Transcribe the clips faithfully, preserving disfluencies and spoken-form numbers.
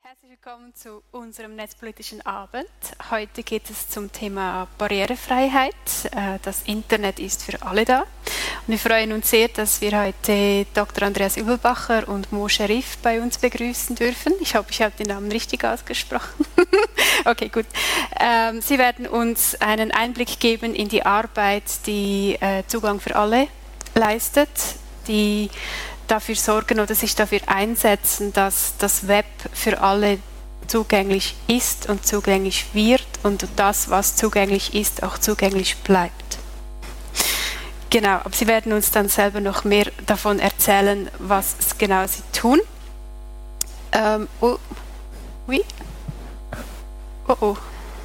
Herzlich willkommen zu unserem netzpolitischen Abend. Heute geht es zum Thema Barrierefreiheit. Das Internet ist für alle da. Und wir freuen uns sehr, dass wir heute Doktor Andreas Übelbacher und Mo Sherif bei uns begrüßen dürfen. Ich hoffe, ich habe den Namen richtig ausgesprochen. Okay, gut. Sie werden uns einen Einblick geben in die Arbeit, die Zugang für alle leistet, die dafür sorgen oder sich dafür einsetzen, dass das Web für alle zugänglich ist und zugänglich wird und das, was zugänglich ist, auch zugänglich bleibt. Genau, aber Sie werden uns dann selber noch mehr davon erzählen, was genau Sie tun. Ähm, oh, oui. oh, oh.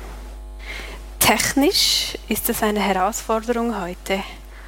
Technisch ist das eine Herausforderung heute.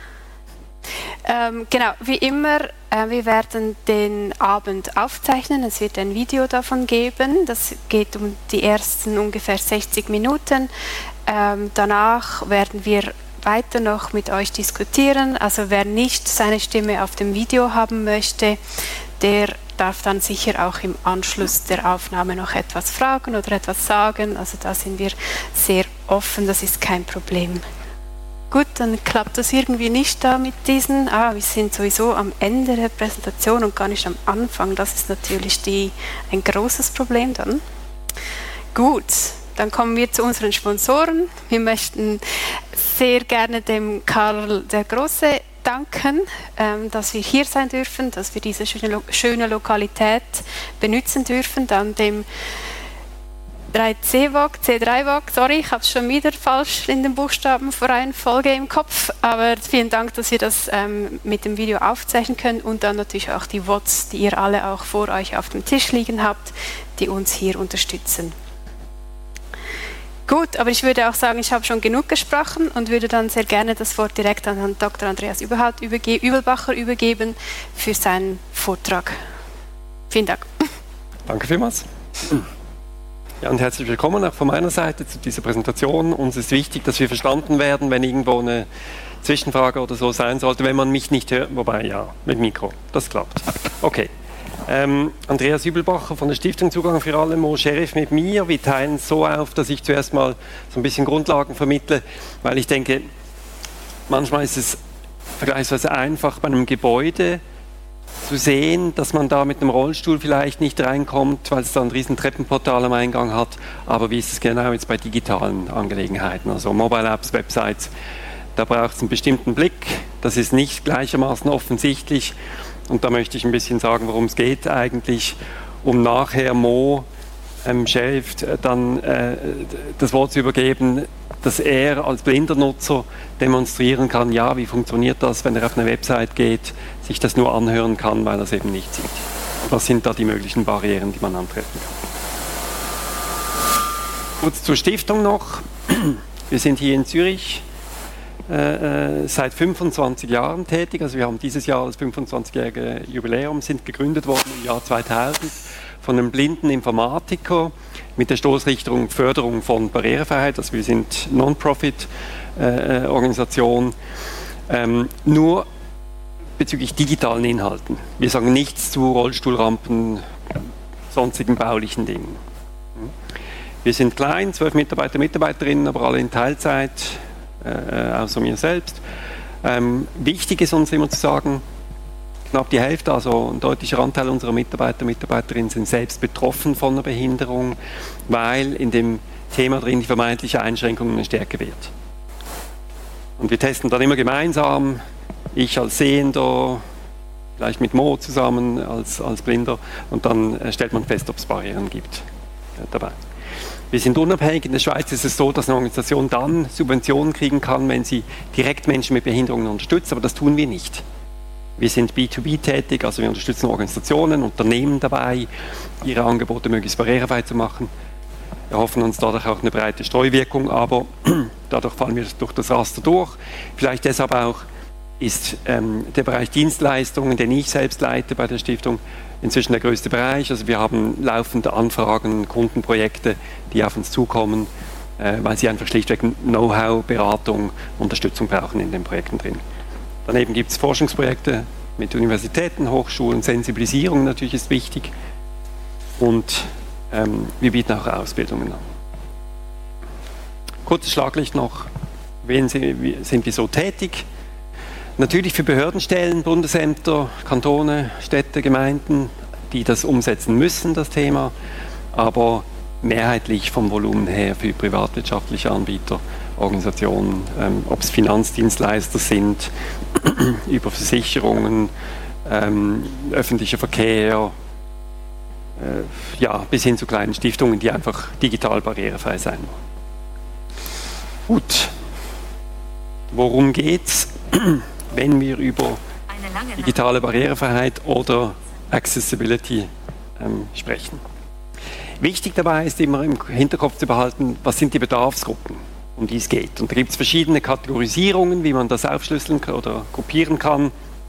Ähm, genau, wie immer, äh, wir werden den Abend aufzeichnen, es wird ein Video davon geben, das geht um die ersten ungefähr sechzig Minuten. Ähm, danach werden wir weiter noch mit euch diskutieren, also wer nicht seine Stimme auf dem Video haben möchte, der darf dann sicher auch im Anschluss der Aufnahme noch etwas fragen oder etwas sagen, also da sind wir sehr offen, das ist kein Problem. Gut, dann klappt das irgendwie nicht da mit diesen. Ah, wir sind sowieso am Ende der Präsentation und gar nicht am Anfang. Das ist natürlich die, ein großes Problem dann. Gut, dann kommen wir zu unseren Sponsoren. Wir möchten sehr gerne dem Karl der Große danken, ähm, dass wir hier sein dürfen, dass wir diese schöne, Lo schöne Lokalität benutzen dürfen. Dann dem drei C W O G, C drei W O G, sorry, ich habe es schon wieder falsch in den Buchstabenreihenfolge im Kopf, aber vielen Dank, dass ihr das ähm, mit dem Video aufzeichnen könnt und dann natürlich auch die W O Ds, die ihr alle auch vor euch auf dem Tisch liegen habt, die uns hier unterstützen. Gut, aber ich würde auch sagen, ich habe schon genug gesprochen und würde dann sehr gerne das Wort direkt an Herrn Doktor Andreas überge Übelbacher übergeben für seinen Vortrag. Vielen Dank. Danke vielmals. Ja, und herzlich willkommen auch von meiner Seite zu dieser Präsentation. Uns ist wichtig, dass wir verstanden werden, wenn irgendwo eine Zwischenfrage oder so sein sollte, wenn man mich nicht hört, wobei ja, mit Mikro, das klappt. Okay. Ähm, Andreas Übelbacher von der Stiftung Zugang für alle, Mo Sherif mit mir. Wir teilen es so auf, dass ich zuerst mal so ein bisschen Grundlagen vermittle, weil ich denke, manchmal ist es vergleichsweise einfach bei einem Gebäude zu sehen, dass man da mit einem Rollstuhl vielleicht nicht reinkommt, weil es da ein riesen Treppenportal am Eingang hat. Aber wie ist es genau jetzt bei digitalen Angelegenheiten, also Mobile Apps, Websites? Da braucht es einen bestimmten Blick. Das ist nicht gleichermaßen offensichtlich. Und da möchte ich ein bisschen sagen, worum es geht eigentlich, um nachher Mo ähm, Sherif dann äh, das Wort zu übergeben, dass er als blinder Nutzer demonstrieren kann, ja, wie funktioniert das, wenn er auf eine Website geht, sich das nur anhören kann, weil er es eben nicht sieht. Was sind da die möglichen Barrieren, die man antreffen kann? Kurz zur Stiftung noch. Wir sind hier in Zürich äh, seit fünfundzwanzig Jahren tätig, also wir haben dieses Jahr das fünfundzwanzigjährige Jubiläum, sind gegründet worden im Jahr zweitausend von einem blinden Informatiker mit der Stoßrichtung Förderung von Barrierefreiheit, also wir sind Non-Profit-Organisation, äh, ähm, nur bezüglich digitalen Inhalten. Wir sagen nichts zu Rollstuhlrampen, sonstigen baulichen Dingen. Wir sind klein, zwölf Mitarbeiter, Mitarbeiterinnen, aber alle in Teilzeit, äh, außer mir selbst. Ähm, wichtig ist uns immer zu sagen, knapp die Hälfte, also ein deutlicher Anteil unserer Mitarbeiter und Mitarbeiterinnen sind selbst betroffen von einer Behinderung, weil in dem Thema drin die vermeintliche Einschränkung eine Stärke wird. Und wir testen dann immer gemeinsam, ich als Sehender, vielleicht mit Mo zusammen als, als Blinder, und dann stellt man fest, ob es Barrieren gibt äh, dabei. Wir sind unabhängig. In der Schweiz ist es so, dass eine Organisation dann Subventionen kriegen kann, wenn sie direkt Menschen mit Behinderungen unterstützt, aber das tun wir nicht. Wir sind B zwei B tätig, also wir unterstützen Organisationen, Unternehmen dabei, ihre Angebote möglichst barrierefrei zu machen. Wir hoffen uns dadurch auch eine breite Streuwirkung, aber dadurch fallen wir durch das Raster durch. Vielleicht deshalb auch ist ähm, der Bereich Dienstleistungen, den ich selbst leite bei der Stiftung, inzwischen der größte Bereich. Also wir haben laufende Anfragen, Kundenprojekte, die auf uns zukommen, äh, weil sie einfach schlichtweg Know-how, Beratung, Unterstützung brauchen in den Projekten drin. Daneben gibt es Forschungsprojekte mit Universitäten, Hochschulen, Sensibilisierung natürlich ist wichtig und ähm, wir bieten auch Ausbildungen an. Kurzes Schlaglicht noch, wen sind wir so tätig? Natürlich für Behördenstellen, Bundesämter, Kantone, Städte, Gemeinden, die das umsetzen müssen, das Thema, aber mehrheitlich vom Volumen her für privatwirtschaftliche Anbieter, Organisationen, ähm, ob es Finanzdienstleister sind, über Versicherungen, ähm, öffentlicher Verkehr, äh, ja, bis hin zu kleinen Stiftungen, die einfach digital barrierefrei sein wollen. Gut, worum geht's, wenn wir über digitale Barrierefreiheit oder Accessibility ähm, sprechen? Wichtig dabei ist immer im Hinterkopf zu behalten, was sind die Bedarfsgruppen, um die es geht. Und da gibt es verschiedene Kategorisierungen, wie man das aufschlüsseln oder gruppieren kann.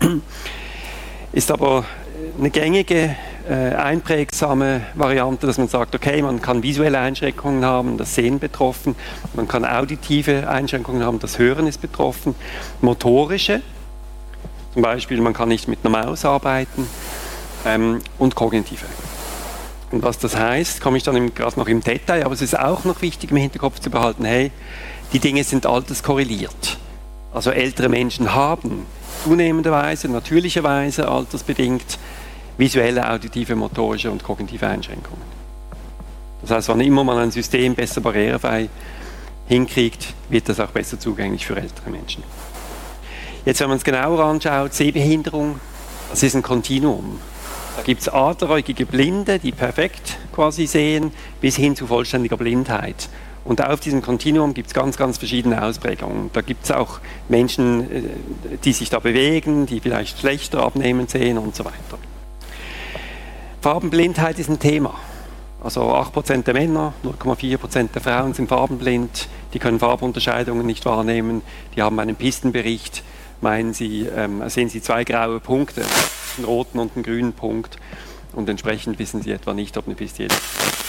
Ist aber eine gängige, äh, einprägsame Variante, dass man sagt, okay, man kann visuelle Einschränkungen haben, das Sehen betroffen, man kann auditive Einschränkungen haben, das Hören ist betroffen, motorische, zum Beispiel man kann nicht mit einer Maus arbeiten, ähm, und kognitive. Und was das heißt, komme ich dann gerade noch im Detail, aber es ist auch noch wichtig im Hinterkopf zu behalten, hey, die Dinge sind alterskorreliert. Also ältere Menschen haben zunehmenderweise, natürlicherweise, altersbedingt, visuelle, auditive, motorische und kognitive Einschränkungen. Das heißt, wann immer man ein System besser barrierefrei hinkriegt, wird das auch besser zugänglich für ältere Menschen. Jetzt, wenn man es genauer anschaut, Sehbehinderung, das ist ein Kontinuum. Da gibt es adleräugige Blinde, die perfekt quasi sehen, bis hin zu vollständiger Blindheit. Und auf diesem Kontinuum gibt es ganz, ganz verschiedene Ausprägungen. Da gibt es auch Menschen, die sich da bewegen, die vielleicht schlechter abnehmend sehen und so weiter. Farbenblindheit ist ein Thema. Also acht Prozent der Männer, null Komma vier Prozent der Frauen sind farbenblind, die können Farbunterscheidungen nicht wahrnehmen, die haben einen Pistenbericht, meinen sie, ähm, sehen sie zwei graue Punkte, einen roten und einen grünen Punkt, und entsprechend wissen sie etwa nicht, ob eine Piste ist.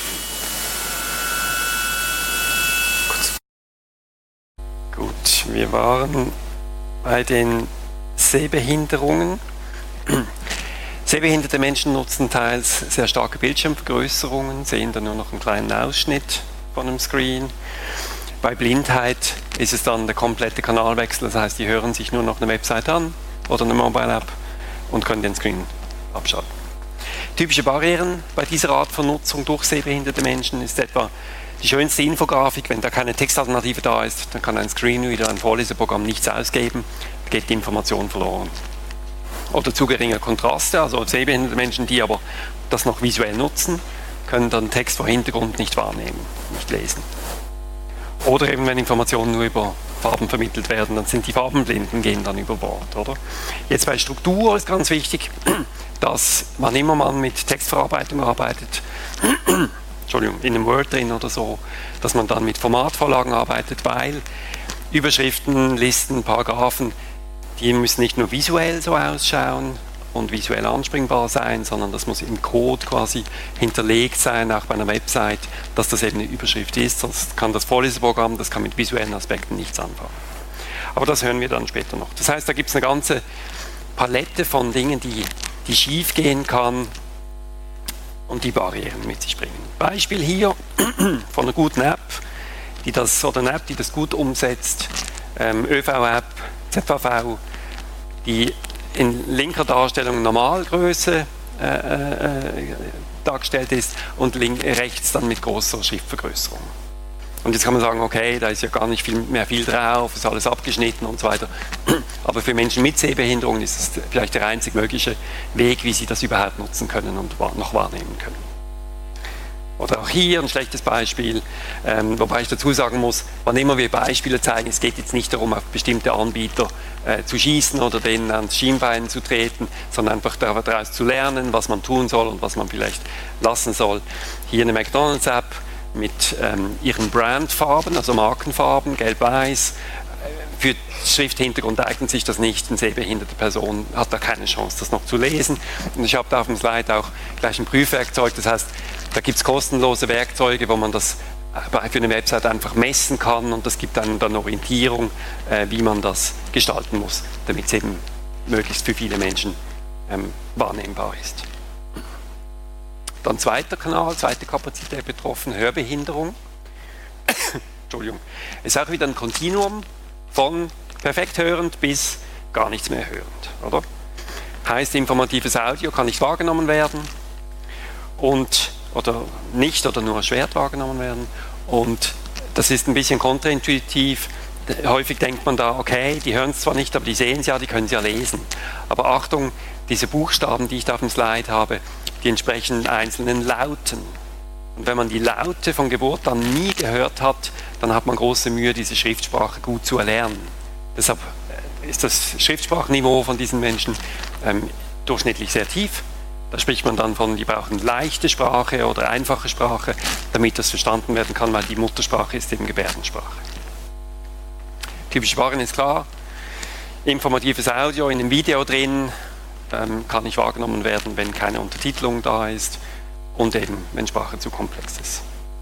Gut, wir waren bei den Sehbehinderungen. Sehbehinderte Menschen nutzen teils sehr starke Bildschirmvergrößerungen, sehen dann nur noch einen kleinen Ausschnitt von einem Screen. Bei Blindheit ist es dann der komplette Kanalwechsel, das heißt, die hören sich nur noch eine Website an oder eine Mobile-App und können den Screen abschalten. Typische Barrieren bei dieser Art von Nutzung durch sehbehinderte Menschen ist etwa die schönste Infografik. Wenn da keine Textalternative da ist, dann kann ein Screenreader, ein Vorleseprogramm nichts ausgeben, geht die Information verloren. Oder zu geringe Kontraste, also sehbehinderte Menschen, die aber das noch visuell nutzen, können dann Text vor Hintergrund nicht wahrnehmen, nicht lesen. Oder eben, wenn Informationen nur über Farben vermittelt werden, dann sind die Farbenblinden, gehen dann über Bord, oder? Jetzt bei Struktur ist ganz wichtig, dass wann immer man mit Textverarbeitung arbeitet, Entschuldigung, in einem Word drin oder so, dass man dann mit Formatvorlagen arbeitet, weil Überschriften, Listen, Paragraphen, die müssen nicht nur visuell so ausschauen und visuell anspringbar sein, sondern das muss im Code quasi hinterlegt sein, auch bei einer Website, dass das eben eine Überschrift ist, sonst kann das Vorleseprogramm, das kann mit visuellen Aspekten nichts anfangen. Aber das hören wir dann später noch. Das heißt, da gibt es eine ganze Palette von Dingen, die, die schief gehen kann und die Barrieren mit sich bringen. Beispiel hier von einer guten App, die das, oder eine App, die das gut umsetzt, ähm, ÖV-App, Z V V, die in linker Darstellung Normalgröße äh, äh, dargestellt ist und link, rechts dann mit großer Schriftvergrößerung. Und jetzt kann man sagen, okay, da ist ja gar nicht viel mehr viel drauf, ist alles abgeschnitten und so weiter. Aber für Menschen mit Sehbehinderungen ist es vielleicht der einzig mögliche Weg, wie sie das überhaupt nutzen können und noch wahrnehmen können. Oder auch hier ein schlechtes Beispiel, ähm, wobei ich dazu sagen muss, wann immer wir Beispiele zeigen, es geht jetzt nicht darum, auf bestimmte Anbieter äh, zu schießen oder denen ans Schienbein zu treten, sondern einfach daraus zu lernen, was man tun soll und was man vielleicht lassen soll. Hier eine McDonald's-App mit ähm, ihren Brandfarben, also Markenfarben, gelb-weiß. Für Schrifthintergrund eignet sich das nicht. Eine sehbehinderte Person hat da keine Chance, das noch zu lesen. Und ich habe da auf dem Slide auch gleich ein Prüfwerkzeug, das heißt, da gibt es kostenlose Werkzeuge, wo man das für eine Website einfach messen kann, und das gibt einem dann Orientierung, äh, wie man das gestalten muss, damit es eben möglichst für viele Menschen ähm, wahrnehmbar ist. Dann zweiter Kanal, zweite Kapazität betroffen, Hörbehinderung. Entschuldigung. Es ist auch wieder ein Kontinuum von perfekt hörend bis gar nichts mehr hörend, oder? Heißt, informatives Audio kann nicht wahrgenommen werden und, oder nicht oder nur erschwert wahrgenommen werden. Und das ist ein bisschen kontraintuitiv. Häufig denkt man da, okay, die hören es zwar nicht, aber die sehen es ja, die können es ja lesen. Aber Achtung, diese Buchstaben, die ich da auf dem Slide habe, die entsprechen einzelnen Lauten. Und wenn man die Laute von Geburt an nie gehört hat, dann hat man große Mühe, diese Schriftsprache gut zu erlernen. Deshalb ist das Schriftsprachniveau von diesen Menschen ähm, durchschnittlich sehr tief. Da spricht man dann von, die brauchen leichte Sprache oder einfache Sprache, damit das verstanden werden kann, weil die Muttersprache ist eben Gebärdensprache. Typische Sprachen ist klar, informatives Audio in einem Video drin ähm, kann nicht wahrgenommen werden, wenn keine Untertitelung da ist und eben, wenn Sprache zu komplex ist.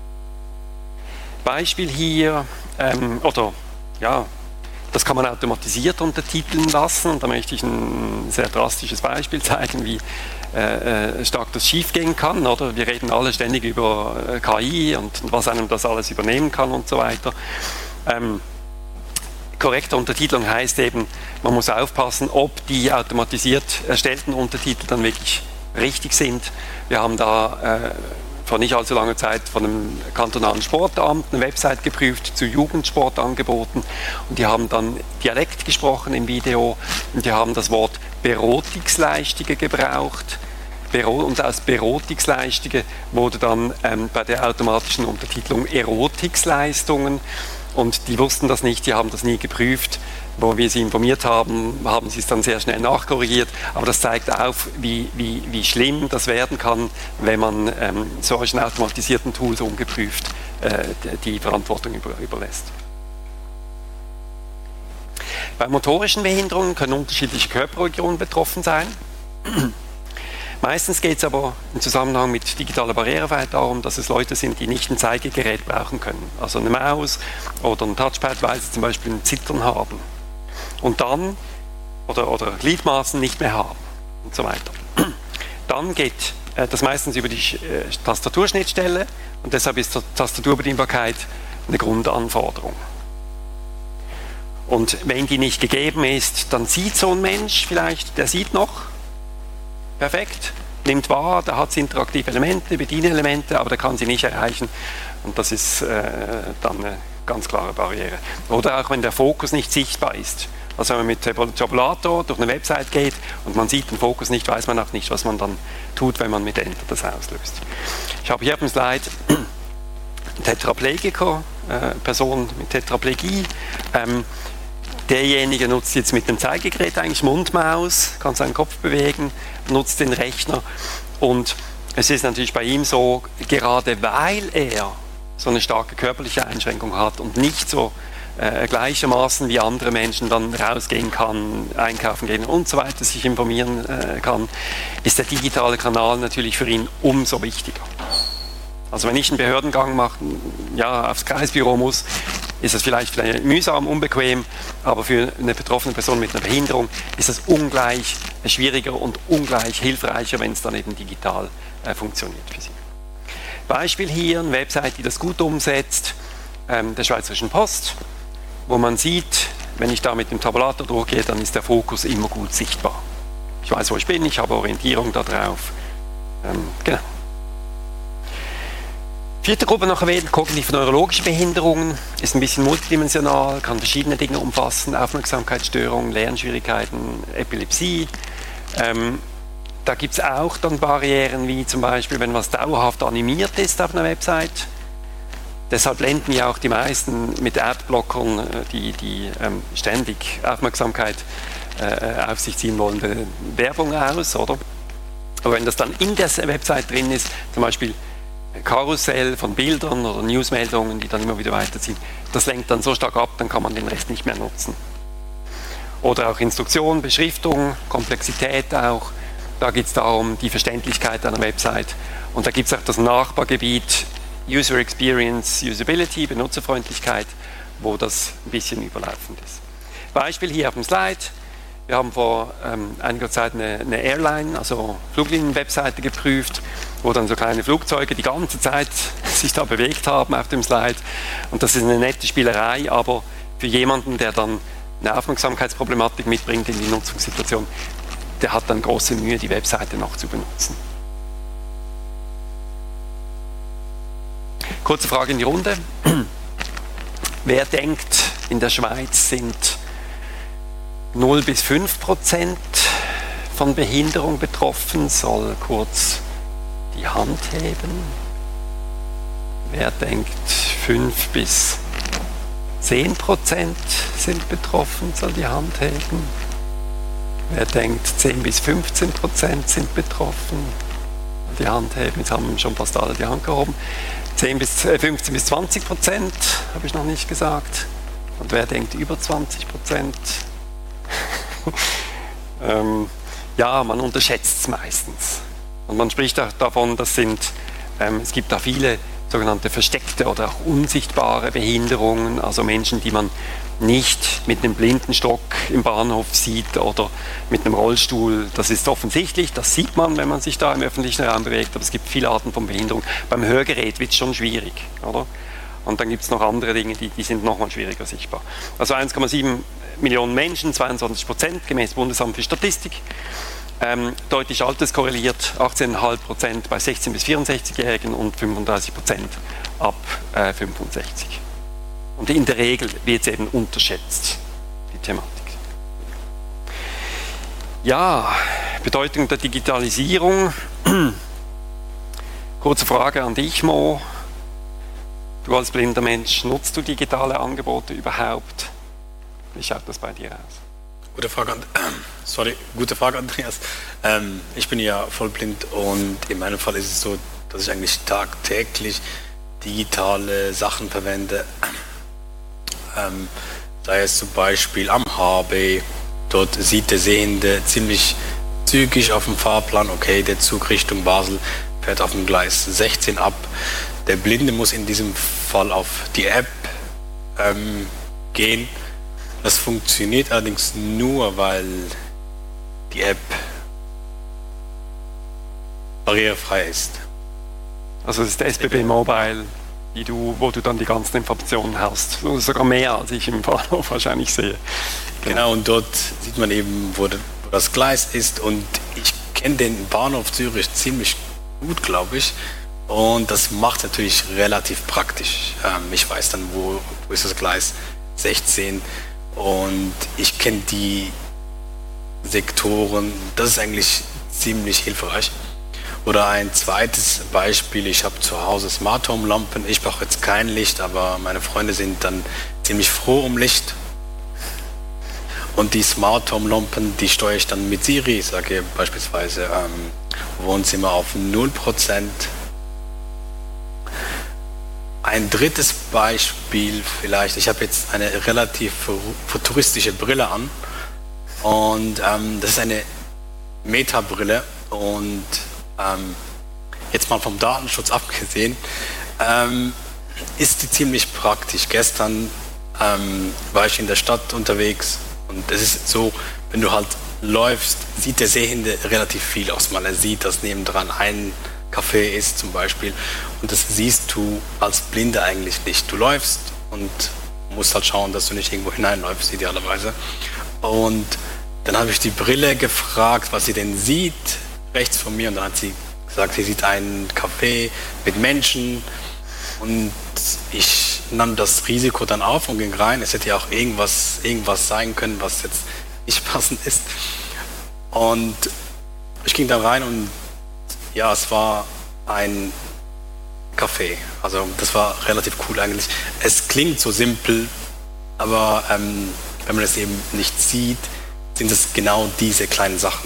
Beispiel hier, ähm, oder ja, das kann man automatisiert untertiteln lassen und da möchte ich ein sehr drastisches Beispiel zeigen, wie äh, stark das schiefgehen kann. Oder? Wir reden alle ständig über äh, K I und, und was einem das alles übernehmen kann und so weiter. Ähm, korrekte Untertitelung heißt eben, man muss aufpassen, ob die automatisiert erstellten Untertitel dann wirklich richtig sind. Wir haben da äh, vor nicht allzu langer Zeit von einem kantonalen Sportamt eine Website geprüft zu Jugendsportangeboten und die haben dann Dialekt gesprochen im Video und die haben das Wort Berotigsleistige gebraucht und aus Berotigsleistige wurde dann ähm, bei der automatischen Untertitelung Erotiksleistungen und die wussten das nicht, die haben das nie geprüft. Wo wir sie informiert haben, haben sie es dann sehr schnell nachkorrigiert. Aber das zeigt auf, wie, wie, wie schlimm das werden kann, wenn man ähm, solchen automatisierten Tools ungeprüft äh, die Verantwortung über, überlässt. Bei motorischen Behinderungen können unterschiedliche Körperregionen betroffen sein. Meistens geht es aber im Zusammenhang mit digitaler Barrierefreiheit darum, dass es Leute sind, die nicht ein Zeigegerät brauchen können. Also eine Maus oder ein Touchpad, weil sie zum Beispiel ein Zittern haben. Und dann, oder, oder Gliedmaßen nicht mehr haben und so weiter. Dann geht äh, das meistens über die äh, Tastaturschnittstelle und deshalb ist Tastaturbedienbarkeit eine Grundanforderung. Und wenn die nicht gegeben ist, dann sieht so ein Mensch vielleicht, der sieht noch perfekt, nimmt wahr, da hat es interaktive Elemente, Bedienelemente, aber der kann sie nicht erreichen und das ist äh, dann eine ganz klare Barriere. Oder auch wenn der Fokus nicht sichtbar ist. Also wenn man mit Tabulator durch eine Website geht und man sieht den Fokus nicht, weiß man auch nicht, was man dann tut, wenn man mit Enter das auslöst. Ich habe hier auf dem Slide einen Tetraplegiker, äh, Person mit Tetraplegie. Ähm, derjenige nutzt jetzt mit dem Zeigegerät eigentlich Mundmaus, kann seinen Kopf bewegen, nutzt den Rechner und es ist natürlich bei ihm so, gerade weil er so eine starke körperliche Einschränkung hat und nicht so äh, gleichermaßen wie andere Menschen dann rausgehen kann, einkaufen gehen und so weiter, sich informieren äh, kann, ist der digitale Kanal natürlich für ihn umso wichtiger. Also wenn ich einen Behördengang mache, ja, aufs Kreisbüro muss, ist das vielleicht, vielleicht mühsam, unbequem, aber für eine betroffene Person mit einer Behinderung ist das ungleich schwieriger und ungleich hilfreicher, wenn es dann eben digital äh, funktioniert für sie. Beispiel hier, eine Website, die das gut umsetzt, ähm, der Schweizerischen Post, wo man sieht, wenn ich da mit dem Tabulator durchgehe, dann ist der Fokus immer gut sichtbar. Ich weiß, wo ich bin, ich habe Orientierung darauf. Ähm, genau. Vierte Gruppe noch erwähnt, kognitiv-neurologische Behinderungen, ist ein bisschen multidimensional, kann verschiedene Dinge umfassen, Aufmerksamkeitsstörungen, Lernschwierigkeiten, Epilepsie. Ähm, da gibt es auch dann Barrieren, wie zum Beispiel, wenn was dauerhaft animiert ist auf einer Website. Deshalb blenden ja auch die meisten mit Adblockern, die, die ähm, ständig Aufmerksamkeit äh, auf sich ziehen wollende Werbung aus, oder? Aber wenn das dann in der Website drin ist, zum Beispiel Karussell von Bildern oder Newsmeldungen, die dann immer wieder weiterziehen, das lenkt dann so stark ab, dann kann man den Rest nicht mehr nutzen. Oder auch Instruktion, Beschriftung, Komplexität auch. Da geht es darum, die Verständlichkeit einer Website. Und da gibt es auch das Nachbargebiet User Experience, Usability, Benutzerfreundlichkeit, wo das ein bisschen überlaufend ist. Beispiel hier auf dem Slide. Wir haben vor ähm, einiger Zeit eine, eine Airline, also Fluglinien-Webseite geprüft wo dann so kleine Flugzeuge die ganze Zeit sich da bewegt haben auf dem Slide. Und das ist eine nette Spielerei, aber für jemanden, der dann eine Aufmerksamkeitsproblematik mitbringt in die Nutzungssituation, der hat dann große Mühe, die Webseite noch zu benutzen. Kurze Frage in die Runde. Wer denkt, in der Schweiz sind null bis fünf Prozent von Behinderung betroffen, soll kurz die Hand heben. Wer denkt, fünf bis zehn Prozent sind betroffen, soll die Hand heben. Wer denkt, zehn bis fünfzehn Prozent sind betroffen, soll die Hand heben. Jetzt haben schon fast alle die Hand gehoben. zehn bis, äh, fünfzehn bis zwanzig Prozent, habe ich noch nicht gesagt. Und wer denkt, über zwanzig Prozent? ähm, ja, man unterschätzt es meistens. Und man spricht auch davon, das sind, ähm, es gibt da viele sogenannte versteckte oder auch unsichtbare Behinderungen, also Menschen, die man nicht mit einem Blindenstock im Bahnhof sieht oder mit einem Rollstuhl. Das ist offensichtlich, das sieht man, wenn man sich da im öffentlichen Raum bewegt, aber es gibt viele Arten von Behinderung. Beim Hörgerät wird es schon schwierig, oder? Und dann gibt es noch andere Dinge, die, die sind nochmal schwieriger sichtbar. Also eins Komma sieben Millionen Menschen, zweiundzwanzig Prozent gemäß Bundesamt für Statistik. Ähm, deutlich alterskorreliert, achtzehn Komma fünf Prozent bei sechzehn- bis vierundsechzigjährigen und fünfunddreißig Prozent ab äh, fünfundsechzig. Und in der Regel wird es eben unterschätzt, die Thematik. Ja, Bedeutung der Digitalisierung. Kurze Frage an dich, Mo. Du als blinder Mensch, nutzt du digitale Angebote überhaupt? Wie schaut das bei dir aus? Gute Frage, äh, sorry, gute Frage, Andreas. Ähm, ich bin ja vollblind und in meinem Fall ist es so, dass ich eigentlich tagtäglich digitale Sachen verwende. Ähm, sei es zum Beispiel am H B, dort sieht der Sehende ziemlich zügig auf dem Fahrplan, okay, der Zug Richtung Basel fährt auf dem Gleis sechzehn ab. Der Blinde muss in diesem Fall auf die App ähm, gehen. Das funktioniert allerdings nur, weil die App barrierefrei ist. Also es ist der S B B Mobile, die du, wo du dann die ganzen Informationen hast. Sogar mehr, als ich im Bahnhof wahrscheinlich sehe. Genau, und dort sieht man eben, wo, wo das Gleis ist. Und ich kenne den Bahnhof Zürich ziemlich gut, glaube ich. Und das macht natürlich relativ praktisch. Ähm, ich weiß dann, wo, wo ist das Gleis sechzehn. Und ich kenne die Sektoren, das ist eigentlich ziemlich hilfreich. Oder ein zweites Beispiel, ich habe zu Hause Smart Home Lampen, ich brauche jetzt kein Licht, aber meine Freunde sind dann ziemlich froh um Licht. Und die Smart Home Lampen, die steuere ich dann mit Siri, ich sage beispielsweise ähm, Wohnzimmer auf null Prozent. Ein drittes Beispiel vielleicht, ich habe jetzt eine relativ futuristische Brille an und ähm, das ist eine Meta-Brille und ähm, jetzt mal vom Datenschutz abgesehen, ähm, ist die ziemlich praktisch. Gestern ähm, war ich in der Stadt unterwegs und es ist so, wenn du halt läufst, sieht der Sehende relativ viel aus, weil er sieht, dass nebendran ein Café ist zum Beispiel und das siehst du als Blinde eigentlich nicht. Du läufst und musst halt schauen, dass du nicht irgendwo hineinläufst, idealerweise. Und dann habe ich die Brille gefragt, was sie denn sieht, rechts von mir, und dann hat sie gesagt, sie sieht einen Café mit Menschen und ich nahm das Risiko dann auf und ging rein. Es hätte ja auch irgendwas, irgendwas sein können, was jetzt nicht passend ist. Und ich ging dann rein und ja, es war ein Café. Also das war relativ cool eigentlich. Es klingt so simpel, aber ähm, wenn man es eben nicht sieht, sind es genau diese kleinen Sachen.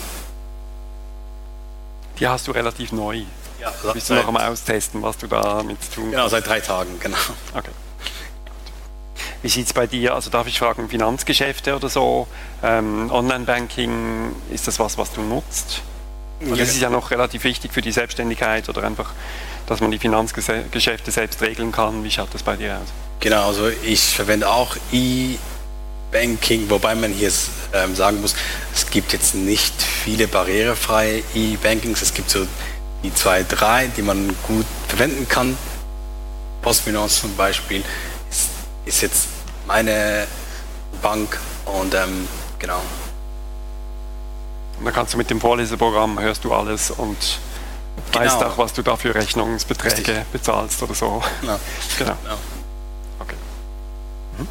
Die hast du relativ neu. Ja, du bist du noch am Austesten, was du da mit zu tun hast? Genau, seit drei Tagen, genau. Okay. Wie sieht es bei dir, also darf ich fragen, Finanzgeschäfte oder so, ähm, Online-Banking, ist das was, was du nutzt? Und das ist ja noch relativ wichtig für die Selbstständigkeit oder einfach, dass man die Finanzgeschäfte selbst regeln kann. Wie schaut das bei dir aus? Genau, also ich verwende auch E-Banking, wobei man hier ähm, sagen muss, es gibt jetzt nicht viele barrierefreie E-Bankings. Es gibt so die zwei, drei, die man gut verwenden kann. PostFinance zum Beispiel ist, ist jetzt meine Bank und ähm, genau. Und dann kannst du mit dem Vorleseprogramm, hörst du alles und genau. weißt auch, was du da für Rechnungsbeträge Richtig. bezahlst oder so. Ja. Genau. Ja. Okay. Mhm.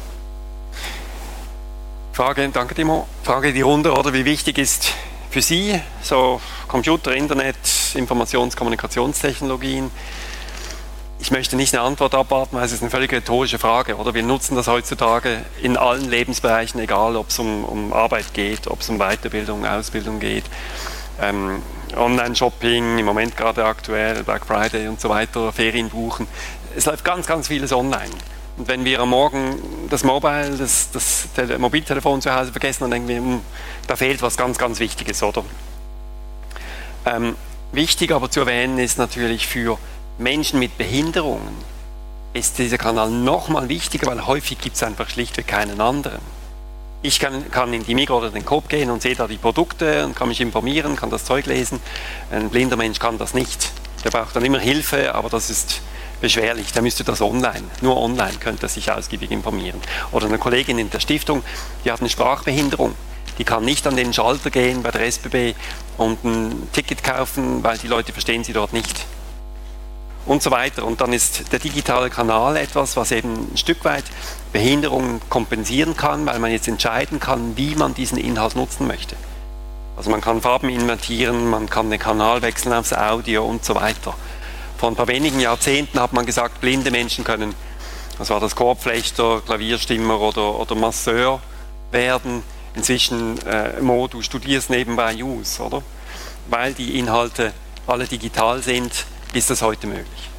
Frage, danke Timo. Frage in die Runde, oder wie wichtig ist für Sie so Computer, Internet, Informations-, Kommunikationstechnologien? Ich möchte nicht eine Antwort abwarten, weil es ist eine völlig rhetorische Frage, oder? Wir nutzen das heutzutage in allen Lebensbereichen, egal ob es um, um Arbeit geht, ob es um Weiterbildung, Ausbildung geht, ähm, Online-Shopping, im Moment gerade aktuell, Black Friday und so weiter, Ferien buchen. Es läuft ganz, ganz vieles online. Und wenn wir am Morgen das Mobile, das, das Tele- Mobiltelefon zu Hause vergessen, dann denken wir, mh, da fehlt was ganz, ganz Wichtiges, oder? Ähm, wichtig aber zu erwähnen ist natürlich für Menschen mit Behinderungen ist dieser Kanal nochmal wichtiger, weil häufig gibt es einfach schlichtweg keinen anderen. Ich kann, kann in die Migros oder den Coop gehen und sehe da die Produkte und kann mich informieren, kann das Zeug lesen. Ein blinder Mensch kann das nicht. Der braucht dann immer Hilfe, aber das ist beschwerlich. Der müsste das online, nur online könnte er sich ausgiebig informieren. Oder eine Kollegin in der Stiftung, die hat eine Sprachbehinderung. Die kann nicht an den Schalter gehen bei der S B B und ein Ticket kaufen, weil die Leute verstehen sie dort nicht. Und so weiter. Und dann ist der digitale Kanal etwas, was eben ein Stück weit Behinderungen kompensieren kann, weil man jetzt entscheiden kann, wie man diesen Inhalt nutzen möchte. Also man kann Farben invertieren, man kann den Kanal wechseln aufs Audio und so weiter. Vor ein paar wenigen Jahrzehnten hat man gesagt, blinde Menschen können, das war das Korbflechter, Klavierstimmer oder, oder Masseur werden. Inzwischen, äh, Mo, du studierst nebenbei Jus, oder? Weil die Inhalte alle digital sind, ist das heute möglich.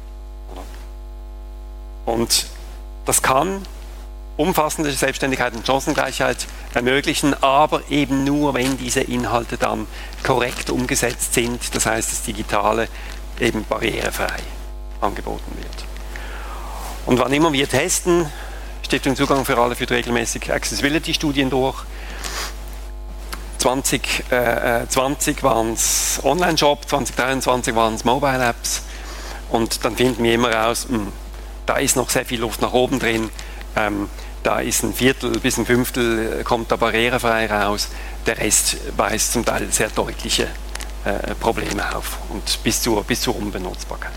Und das kann umfassende Selbstständigkeit und Chancengleichheit ermöglichen, aber eben nur, wenn diese Inhalte dann korrekt umgesetzt sind, das heißt, das Digitale eben barrierefrei angeboten wird. Und wann immer wir testen, Stiftung Zugang für alle führt regelmäßig Accessibility-Studien durch. zwanzig zwanzig waren es Online-Shop, zwanzig dreiundzwanzig waren es Mobile-Apps und dann finden wir immer raus, mh, da ist noch sehr viel Luft nach oben drin, ähm, da ist ein Viertel bis ein Fünftel, kommt da barrierefrei raus, der Rest weist zum Teil sehr deutliche äh, Probleme auf und bis zur, bis zur Unbenutzbarkeit.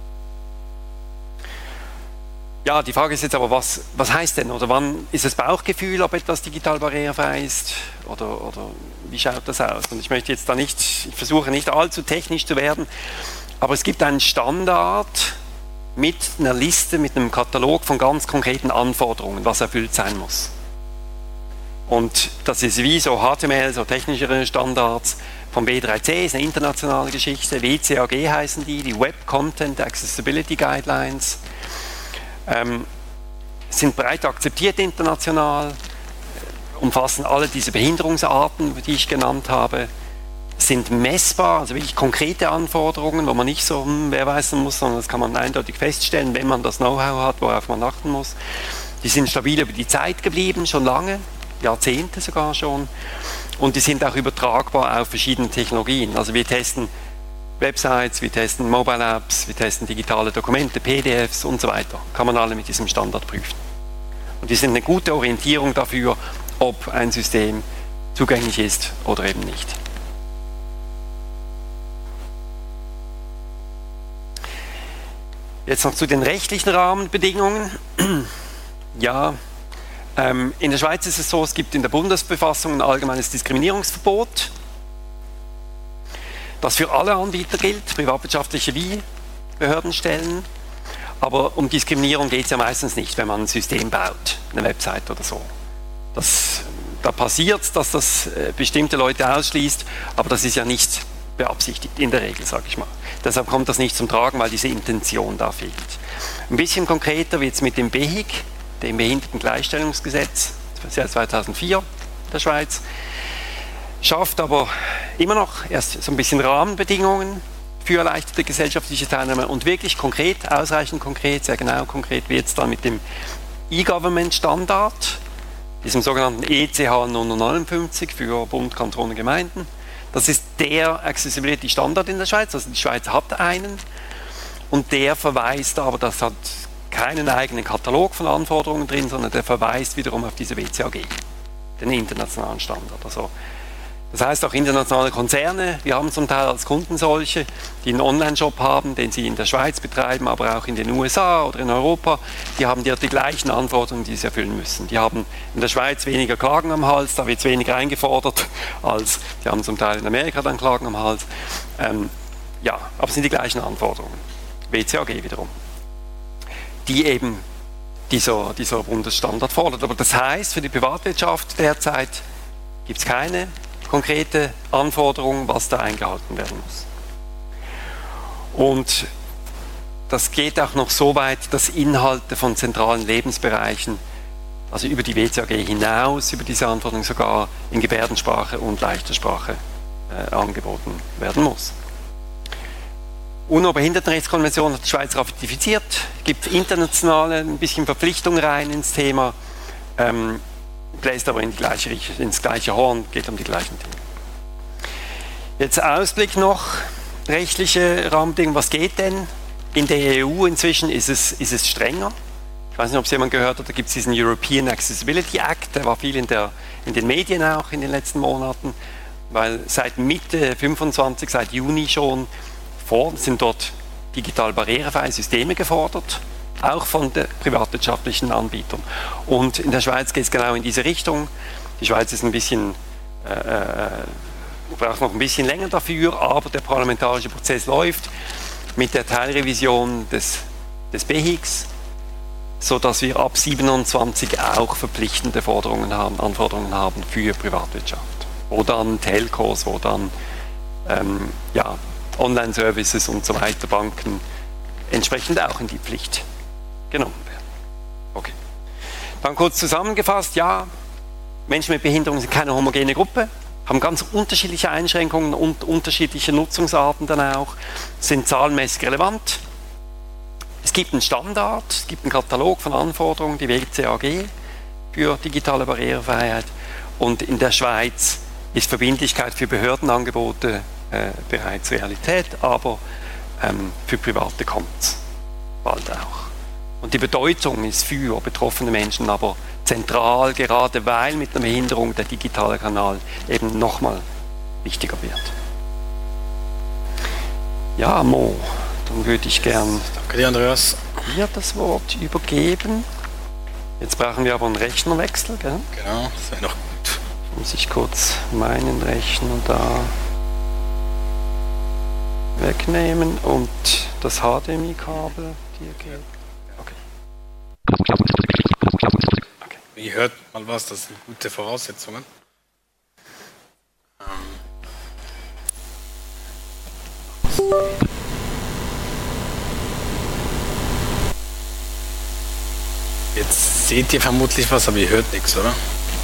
Ja, die Frage ist jetzt aber, was, was heißt denn, oder wann ist das Bauchgefühl, ob etwas digital barrierefrei ist, oder, oder wie schaut das aus? Und ich möchte jetzt da nicht, ich versuche nicht allzu technisch zu werden, aber es gibt einen Standard mit einer Liste, mit einem Katalog von ganz konkreten Anforderungen, was erfüllt sein muss. Und das ist wie so H T M L, so technischere Standards vom W drei C, ist eine internationale Geschichte, W C A G heißen die, die Web Content Accessibility Guidelines. Ähm, sind breit akzeptiert international, umfassen alle diese Behinderungsarten, die ich genannt habe, sind messbar, also wirklich konkrete Anforderungen, wo man nicht so, hm, wer weiß muss, sondern das kann man eindeutig feststellen, wenn man das Know-how hat, worauf man achten muss. Die sind stabil über die Zeit geblieben, schon lange, Jahrzehnte sogar schon, und die sind auch übertragbar auf verschiedene Technologien. Also wir testen Websites, wir testen Mobile Apps, wir testen digitale Dokumente, P D Fs und so weiter. Kann man alle mit diesem Standard prüfen. Und die sind eine gute Orientierung dafür, ob ein System zugänglich ist oder eben nicht. Jetzt noch zu den rechtlichen Rahmenbedingungen. Ja, ähm, in der Schweiz ist es so, es gibt in der Bundesverfassung ein allgemeines Diskriminierungsverbot, das für alle Anbieter gilt, privatwirtschaftliche wie Behördenstellen. Aber um Diskriminierung geht es ja meistens nicht, wenn man ein System baut, eine Website oder so. Das, da passiert es, dass das äh, bestimmte Leute ausschließt, aber das ist ja nicht beabsichtigt, in der Regel, sage ich mal. Deshalb kommt das nicht zum Tragen, weil diese Intention da fehlt. Ein bisschen konkreter wird es mit dem B H I G, dem Behindertengleichstellungsgesetz, zweitausendvier der Schweiz. Schafft aber immer noch erst so ein bisschen Rahmenbedingungen für erleichterte gesellschaftliche Teilnahme und wirklich konkret, ausreichend konkret, sehr genau konkret wird es dann mit dem E-Government-Standard, diesem sogenannten E C H neunhundertneunundfünfzig für Bund, Kantone, Gemeinden. Das ist der Accessibility Standard in der Schweiz, also die Schweiz hat einen und der verweist aber, das hat keinen eigenen Katalog von Anforderungen drin, sondern der verweist wiederum auf diese W C A G, den internationalen Standard. Also, das heißt auch internationale Konzerne, wir haben zum Teil als Kunden solche, die einen Online-Shop haben, den sie in der Schweiz betreiben, aber auch in den U S A oder in Europa, die haben die, die gleichen Anforderungen, die sie erfüllen müssen. Die haben in der Schweiz weniger Klagen am Hals, da wird es weniger eingefordert, als die haben zum Teil in Amerika dann Klagen am Hals. Ähm, ja, aber es sind die gleichen Anforderungen. W C A G wiederum, die eben dieser, dieser Bundesstandard fordert. Aber das heißt, für die Privatwirtschaft derzeit gibt es keine konkrete Anforderung, was da eingehalten werden muss. Und das geht auch noch so weit, dass Inhalte von zentralen Lebensbereichen, also über die W C A G hinaus, über diese Anforderungen sogar in Gebärdensprache und leichter Sprache äh, angeboten werden muss. UNO-Behindertenrechtskonvention hat die Schweiz ratifiziert, gibt internationale ein bisschen Verpflichtungen rein ins Thema, ähm, bläst aber in die gleiche, ins gleiche Horn, geht um die gleichen Dinge. Jetzt Ausblick noch, rechtliche Rahmenbedingungen, was geht denn? In der E U inzwischen ist es, ist es strenger. Ich weiß nicht, ob es jemand gehört hat, da gibt es diesen European Accessibility Act, der war viel in, der, in den Medien auch in den letzten Monaten, weil seit Mitte fünfundzwanzig, seit Juni schon, vor, sind dort digital barrierefreie Systeme gefordert, auch von den privatwirtschaftlichen Anbietern. Und in der Schweiz geht es genau in diese Richtung. Die Schweiz ist ein bisschen, äh, braucht noch ein bisschen länger dafür, aber der parlamentarische Prozess läuft mit der Teilrevision des, des B H I Gs, sodass wir ab siebenundzwanzig auch verpflichtende Forderungen haben, Anforderungen haben für Privatwirtschaft. Wo dann Telcos, wo dann ähm, ja, Online-Services und so weiter, Banken, entsprechend auch in die Pflicht genommen werden. Okay. Dann kurz zusammengefasst, ja, Menschen mit Behinderung sind keine homogene Gruppe, haben ganz unterschiedliche Einschränkungen und unterschiedliche Nutzungsarten dann auch, sind zahlenmäßig relevant. Es gibt einen Standard, es gibt einen Katalog von Anforderungen, die W C A G für digitale Barrierefreiheit, und in der Schweiz ist Verbindlichkeit für Behördenangebote äh, bereits Realität, aber ähm, für Private kommt es bald auch. Und die Bedeutung ist für betroffene Menschen aber zentral, gerade weil mit einer Behinderung der digitale Kanal eben nochmal wichtiger wird. Ja, Mo, dann würde ich gern Danke dir, Andreas. dir das Wort übergeben. Jetzt brauchen wir aber einen Rechnerwechsel, gell? Genau, das wäre noch gut. Muss ich kurz meinen Rechner da wegnehmen und das H D M I-Kabel dir geben. Okay. Okay. Ihr hört mal was, das sind gute Voraussetzungen. Ähm. Jetzt seht ihr vermutlich was, aber ihr hört nichts, oder?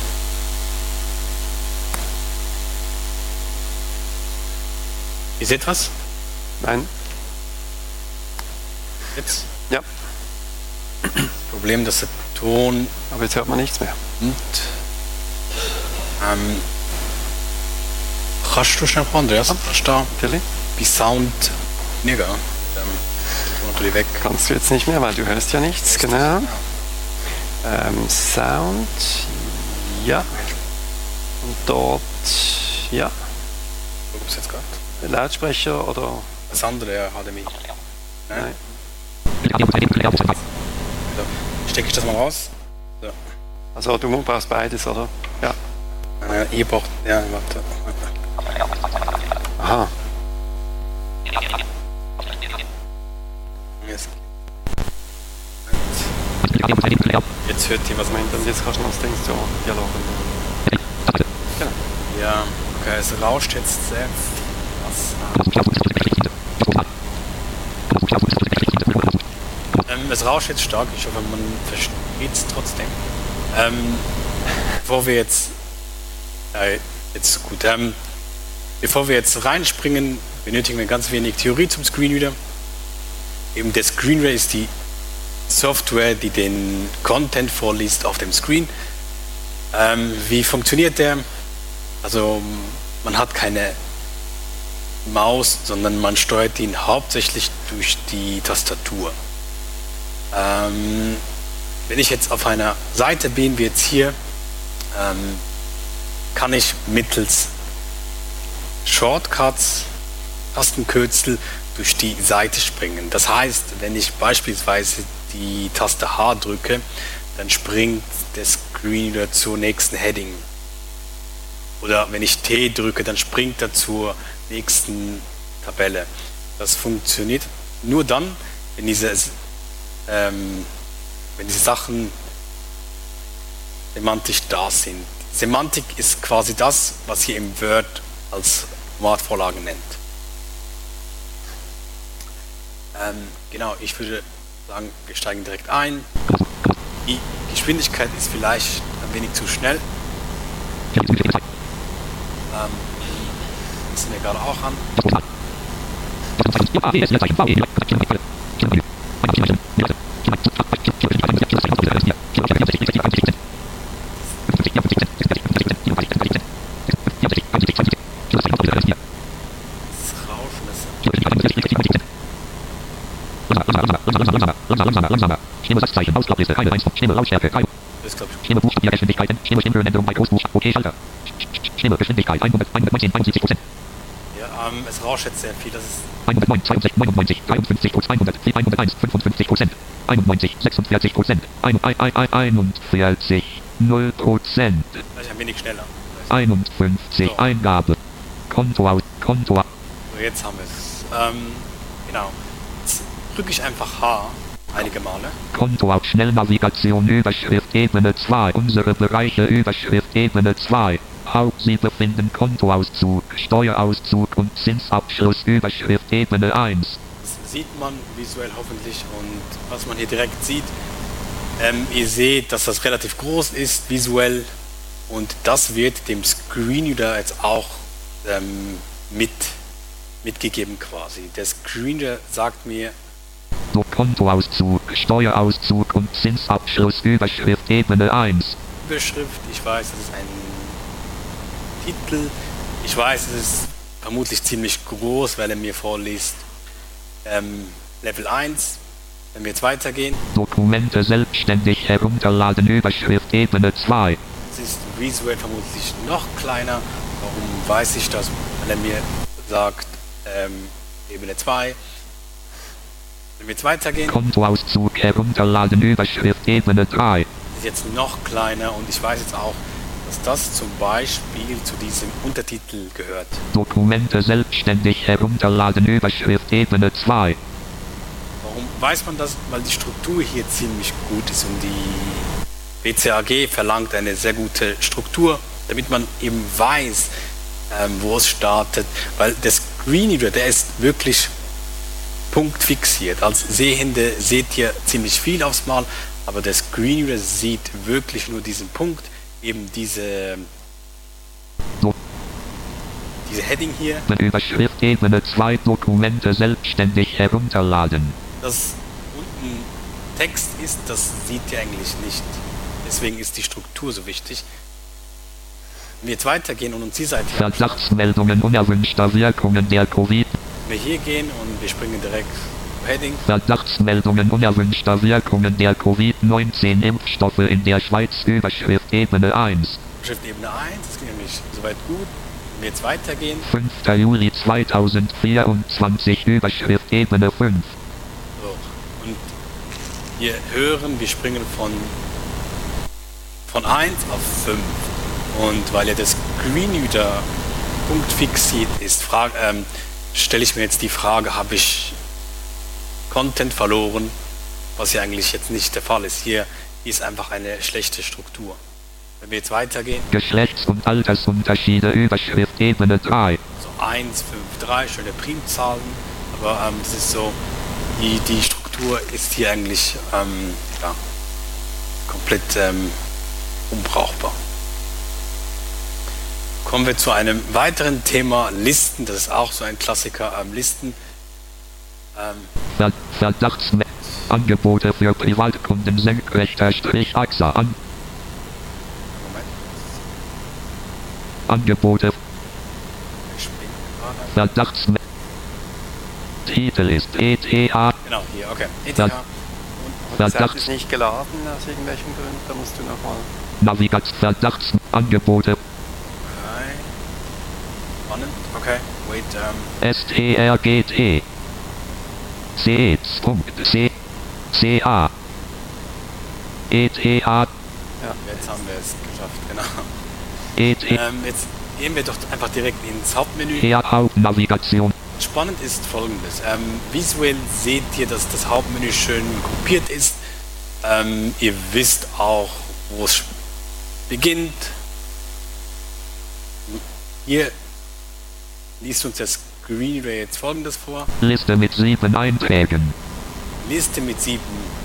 Ihr seht was? Nein. Jetzt? Ja. Problem, dass der Ton... Aber jetzt hört man nichts mehr. Und, ähm, kannst du schnell von Andreas? Kannst du da Natürlich. bei Sound nicht, gell? Ähm, natürlich weg. Kannst du jetzt nicht mehr, weil du hörst ja nichts, genau. Ähm, Sound, ja. Und dort, ja. Wo bist du jetzt gerade? Lautsprecher oder... Das andere, ja, H D M I. Nein. Nein. So. Stecke ich das mal raus? So. Also du brauchst beides, oder? Ja. Äh, ihr braucht... Ja, warte. Aha. Jetzt, jetzt hört ihr was Moment, und jetzt kannst du noch das Ding zu Dialogen. Genau. Ja, okay, es rauscht jetzt sehr. Was? Ähm, es rauscht jetzt stark, ich hoffe, man versteht es trotzdem. Ähm, bevor wir jetzt. Äh, jetzt gut. Ähm, bevor wir jetzt reinspringen, benötigen wir ganz wenig Theorie zum Screenreader. Eben der Screenreader ist die Software, die den Content vorliest auf dem Screen. Ähm, wie funktioniert der? Also man hat keine Maus, sondern man steuert ihn hauptsächlich durch die Tastatur. Ähm, wenn ich jetzt auf einer Seite bin, wie jetzt hier, ähm, kann ich mittels Shortcuts, Tastenkürzel durch die Seite springen. Das heißt, wenn ich beispielsweise die Taste H drücke, dann springt der Screenreader zur nächsten Heading. Oder wenn ich T drücke, dann springt er zur nächsten Tabelle. Das funktioniert nur dann, wenn diese, ähm, wenn diese Sachen semantisch da sind. Semantik ist quasi das, was ihr im Word als Formatvorlage nennt. Ähm, genau, ich würde sagen, wir steigen direkt ein. Die Geschwindigkeit ist vielleicht ein wenig zu schnell. Ähm, das sind wir gerade auch an. Langsamer. Stimme Satzzeichen. Ausklappliste. Keine eins. Stimme Lautstärke. Keine. Stimme Buchstabiergeschwindigkeiten. Stimme Stimmhöhenänderung bei Großbuch. Okay, Schalter. Stimme Geschwindigkeit. hundert, hundertneunzehn, einundsiebzig Prozent. Ja, ähm, es rauscht jetzt sehr viel. Das ist hundertneun, zweiundsechzig, neunundneunzig, dreiundfünfzig, hundert, hunderteins, fünfundfünfzig Prozent. einundneunzig, sechsundvierzig Prozent. einundvierzig, null Prozent. vielleicht ein wenig schneller. einundfünfzig. So. Eingabe. Konto aus. Konto. So, jetzt haben wir es. Ähm, genau. Jetzt drücke ich einfach H einige Male. Konto auf Schnellnavigation Überschrift Ebene zwei. Unsere Bereiche Überschrift Ebene zwei. Haupt Sie befinden Kontoauszug, Steuerauszug und Zinsabschluss Überschrift Ebene eins. Das sieht man visuell hoffentlich und was man hier direkt sieht, ähm, ihr seht, dass das relativ groß ist visuell und das wird dem Screenreader jetzt auch ähm, mit, mitgegeben quasi. Der Screenreader sagt mir Kontoauszug, Steuerauszug und Zinsabschluss Überschrift Ebene eins. Überschrift, ich weiß, das ist ein Titel, ich weiß, es ist vermutlich ziemlich groß, weil er mir vorliest ähm, Level eins, wenn wir jetzt weitergehen. Dokumente selbstständig herunterladen Überschrift Ebene zwei. Es ist visuell vermutlich noch kleiner, warum weiß ich das, weil er mir sagt ähm, Ebene zwei. Wenn wir jetzt weitergehen, Kontoauszug herunterladen Überschrift Ebene drei. ist jetzt noch kleiner und ich weiß jetzt auch, dass das zum Beispiel zu diesem Untertitel gehört. Dokumente selbstständig herunterladen Überschrift Ebene zwei. Warum weiß man das? Weil die Struktur hier ziemlich gut ist und die B C A G verlangt eine sehr gute Struktur, damit man eben weiß, ähm, wo es startet. Weil der Screenreader, der ist wirklich punktfixiert. Als Sehende seht ihr ziemlich viel aufs Mal, aber der Screenreader sieht wirklich nur diesen Punkt. Eben diese so. diese Heading hier. Überschrift Ebene zwei Dokumente selbstständig herunterladen. Das unten Text ist, das seht ihr eigentlich nicht. Deswegen ist die Struktur so wichtig. Wenn wir jetzt weitergehen und uns die Seite Verdachtsmeldungen unerwünschter Wirkungen der Covid. Wenn wir hier gehen und wir springen direkt auf Heading. Verdachtsmeldungen unerwünschter Wirkungen der Covid neunzehn Impfstoffe in der Schweiz Überschrift Ebene eins. Überschrift Ebene eins, das klingt nämlich soweit gut. Wenn wir jetzt weitergehen. fünfter Juli zweitausendvierundzwanzig Überschrift Ebene fünf. So, und wir hören, wir springen von, von eins auf fünf. Und weil ja das Screenreader punktfixiert ist, ähm, stelle ich mir jetzt die Frage, habe ich Content verloren, was ja eigentlich jetzt nicht der Fall ist. Hier ist einfach eine schlechte Struktur. Wenn wir jetzt weitergehen. Geschlechts- und Altersunterschiede Überschrift Ebene drei. So eins, fünf, drei, schöne Primzahlen, aber ähm, das ist so, die, die Struktur ist hier eigentlich ähm, ja, komplett ähm, unbrauchbar. Kommen wir zu einem weiteren Thema, Listen. Das ist auch so ein Klassiker, ähm, Listen. Ähm, Verdachtsangebote für Privatkunden senkrechter Strich AXA an. Moment. Angebote. Verdachts... Titel ist E T H. Genau, hier, okay. E T Ver- H. Das Verdachts... ist nicht geladen aus irgendwelchen Gründen, da musst du nochmal. Navigats... Verdachtsangebote. Okay. Spannend. Okay. Wait, ähm. S T R G T. C. C. C A. E T H. Jetzt haben wir es geschafft, genau. E T Ähm, jetzt gehen wir doch einfach direkt ins Hauptmenü. H. Hauptnavigation. Spannend ist folgendes. Ähm, visuell seht ihr, dass das Hauptmenü schön gruppiert ist. Ähm, ihr wisst auch, wo es beginnt. Hier liest uns der Screenreader jetzt folgendes vor. Liste mit sieben Einträgen. Liste mit sieben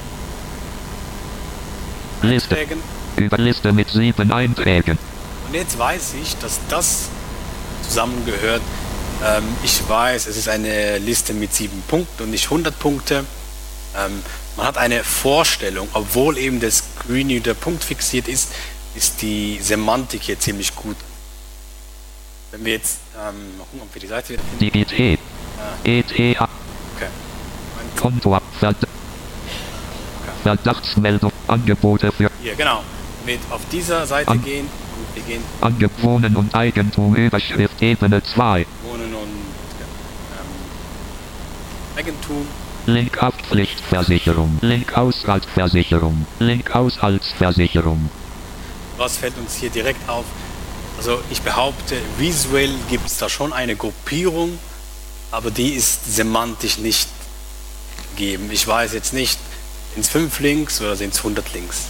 Liste. Einträgen. Über Liste mit sieben Einträgen. Und jetzt weiß ich, dass das zusammengehört. Ähm, ich weiß, es ist eine Liste mit sieben Punkten und nicht hundert Punkte. Ähm, man hat eine Vorstellung, obwohl eben der Screenreader punktfixiert ist, ist die Semantik hier ziemlich gut. Wenn wir jetzt ähm, mal gucken, ob wir die Seite wieder finden. Digität. E T H. Okay. Konto. Verd Verdachtsmeldung. Angebote für Hier, genau. Mit auf dieser Seite An- gehen und wir gehen Ange Wohnen und Eigentum. Überschrift Ebene zwei. Wohnen und ähm, Eigentum. Link Haftpflichtversicherung. Link Haushaltsversicherung. Link Haushaltsversicherung. Was fällt uns hier direkt auf? Also ich behaupte, visuell gibt es da schon eine Gruppierung, aber die ist semantisch nicht gegeben. Ich weiß jetzt nicht, sind es fünf Links oder sind es hundert Links?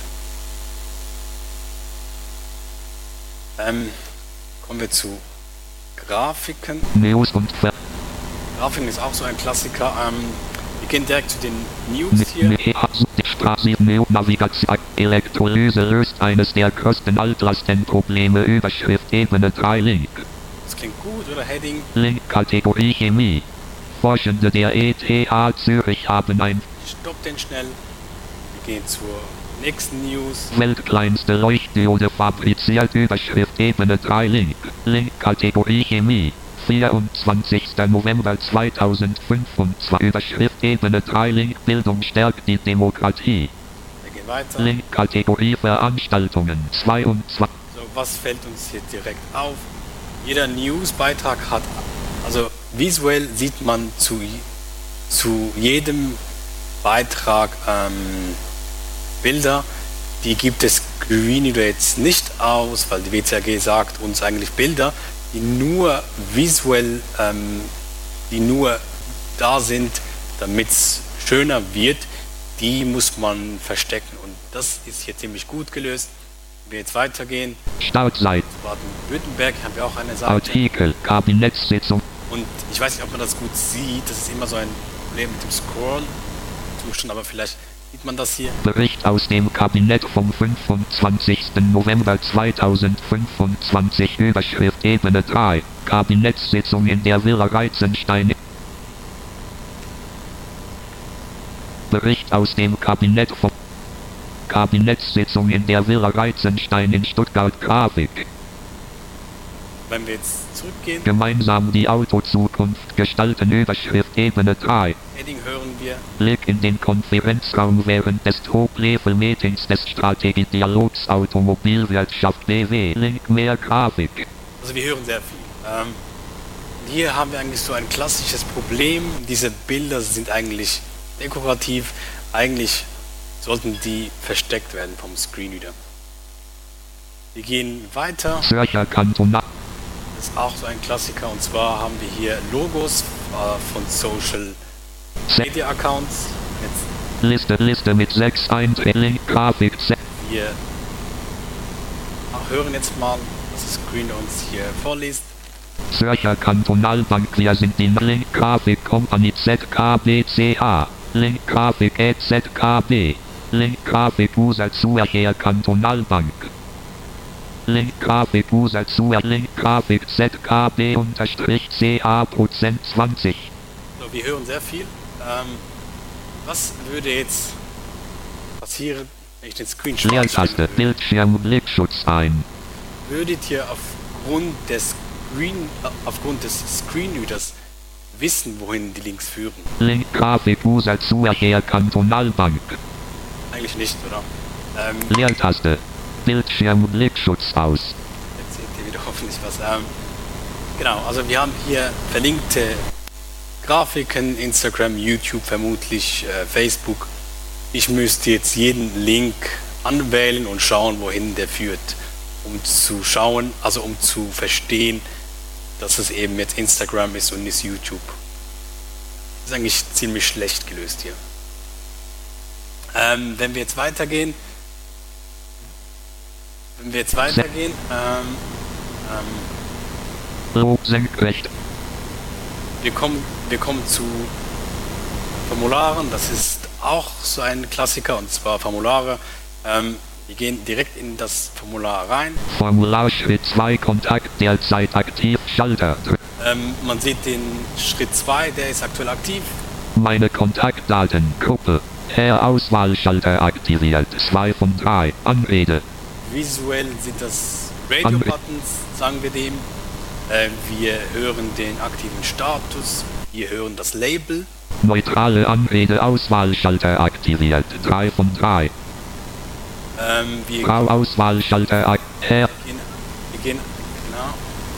Ähm, kommen wir zu Grafiken. News und Ver Grafiken ist auch so ein Klassiker. Ähm, wir gehen direkt zu den News hier. Navigation. Elektrolyse löst eines der größten Altlastenprobleme. Überschrift Ebene drei. Link. Das klingt gut, oder? Heading. Link Kategorie Chemie. Forschende der E T H Zürich haben ein Stopp den schnell. Wir gehen zur nächsten News. weltkleinste Leuchtdiode fabriziert. Überschrift Ebene drei. Link. Link Kategorie Chemie. vierundzwanzigster November zweitausendfünfundzwanzig. Überschrift Ebene drei. Link Bildung stärkt die Demokratie. Wir gehen weiter. Link Kategorie Veranstaltungen. zweiundzwanzig. So, was fällt uns hier direkt auf? Jeder Newsbeitrag hat, also visuell sieht man zu, zu jedem Beitrag ähm, Bilder. Die gibt es Screenreader jetzt nicht aus, weil die W C A G sagt uns eigentlich Bilder, die nur visuell, ähm, die nur da sind, damit es schöner wird, die muss man verstecken. Und das ist hier ziemlich gut gelöst. Wenn wir jetzt weitergehen, Startseite. Baden-Württemberg haben wir auch eine Seite. Artikel. Kabinettssitzung. Und ich weiß nicht, ob man das gut sieht. Das ist immer so ein Problem mit dem Scroll-Zustand, aber vielleicht sieht man das hier. Bericht aus dem Kabinett vom fünfundzwanzigsten November zweitausendfünfundzwanzig. Überschrift Ebene drei. Kabinettssitzung in der Villa Reizenstein. Bericht aus dem Kabinett vom Kabinettssitzung in der Villa Reizenstein in Stuttgart. Grafik. Wenn wir jetzt zurückgehen, Gemeinsam die Autozukunft gestalten. Überschrift Ebene drei. Heading hören wir. Blick in den Konferenzraum während des Top-Level-Meetings des Strategie-Dialogs Automobilwirtschaft B W. Link mehr Grafik. Also wir hören sehr viel. Ähm, hier haben wir eigentlich so ein klassisches Problem. Diese Bilder sind eigentlich dekorativ. Eigentlich sollten die versteckt werden vom Screenreader. Wir gehen weiter. Zürcher Kantonal. Das ist auch so ein Klassiker. Und zwar haben wir hier Logos äh, von Social Media Accounts. Jetzt Liste, Liste mit sechs Einträgen. Link Grafik. wir hören jetzt mal, was das Screen uns hier vorliest. Zürcher Kantonalbank. Wir sind die Link Grafik Company Z K B C H. Link Grafik E Z K B. Link Grafik User Zürcher Kantonalbank. Link Grafik User Zürcher. Link Grafik Z K B unterstrich C A Prozent zwanzig. So, wir hören sehr viel. Ähm, was würde jetzt passieren, wenn ich den Screen Leertaste. Bildschirm Blickschutz ein. Würdet ihr aufgrund des Screen, aufgrund des Screenreaders wissen, wohin die Links führen? Link Grafik User zu der Kantonalbank. Eigentlich nicht, oder? Ähm, Leertaste. Bildschirm Blickschutz aus. Jetzt seht ihr wieder hoffentlich was. Ähm, genau, also wir haben hier verlinkte Grafiken, Instagram, YouTube, vermutlich äh, Facebook. Ich müsste jetzt jeden Link anwählen und schauen, wohin der führt, um zu schauen, also um zu verstehen, dass es eben jetzt Instagram ist und nicht YouTube. Das ist eigentlich ziemlich schlecht gelöst hier. Ähm, wenn wir jetzt weitergehen, wenn wir jetzt weitergehen, ähm, ähm, Lob senkrecht. wir kommen, wir kommen zu Formularen. Das ist auch so ein Klassiker, und zwar Formulare. Ähm, wir gehen direkt in das Formular rein. Formular Schritt zwei Kontakt derzeit aktiv Schalter. Ähm, man sieht den Schritt zwei, der ist aktuell aktiv. Meine Kontaktdaten Gruppe. Herr Auswahlschalter aktiviert. zwei von drei. Anrede. Visuell sind das Radio-Buttons, sagen wir dem. Äh, wir hören den aktiven Status. Wir hören das Label. Neutrale Anrede Auswahlschalter aktiviert. drei von drei. Ähm, wir, Frau Auswahlschalter ak Herr. gehen, wir gehen, genau.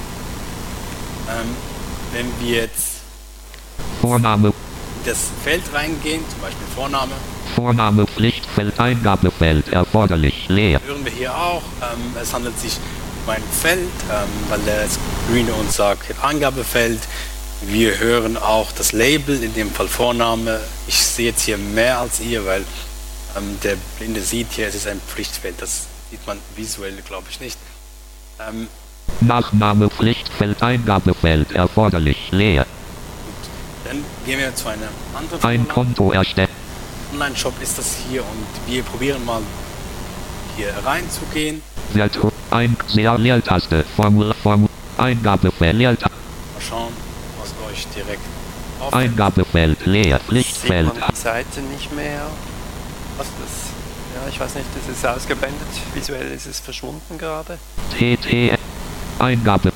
Ähm, wenn wir jetzt Vorname. in das Feld reingehen, zum Beispiel Vorname, Vorname Pflichtfeld Eingabefeld erforderlich leer. hören wir hier auch, ähm, es handelt sich um ein Feld, ähm, weil der Screener uns sagt, Eingabefeld. Wir hören auch das Label, in dem Fall Vorname. Ich sehe jetzt hier mehr als ihr, weil ähm, der Blinde sieht hier, es ist ein Pflichtfeld. Das sieht man visuell, glaube ich, nicht. Ähm, Nachname Pflichtfeld Eingabefeld erforderlich leer. Dann gehen wir zu einer anderen Ein Konto erstellen. Online-Shop ist das hier, und wir probieren mal hier reinzugehen. Wert ein sehr Leertaste. Formel Formel Eingabefeld Leertaste. Mal schauen, was euch direkt auffällt. Eingabefeld leer Sieht Pflichtfeld. man die Seite nicht mehr. Was das? Ja, ich weiß nicht, das ist ausgeblendet. Visuell ist es verschwunden gerade. T T Eingabe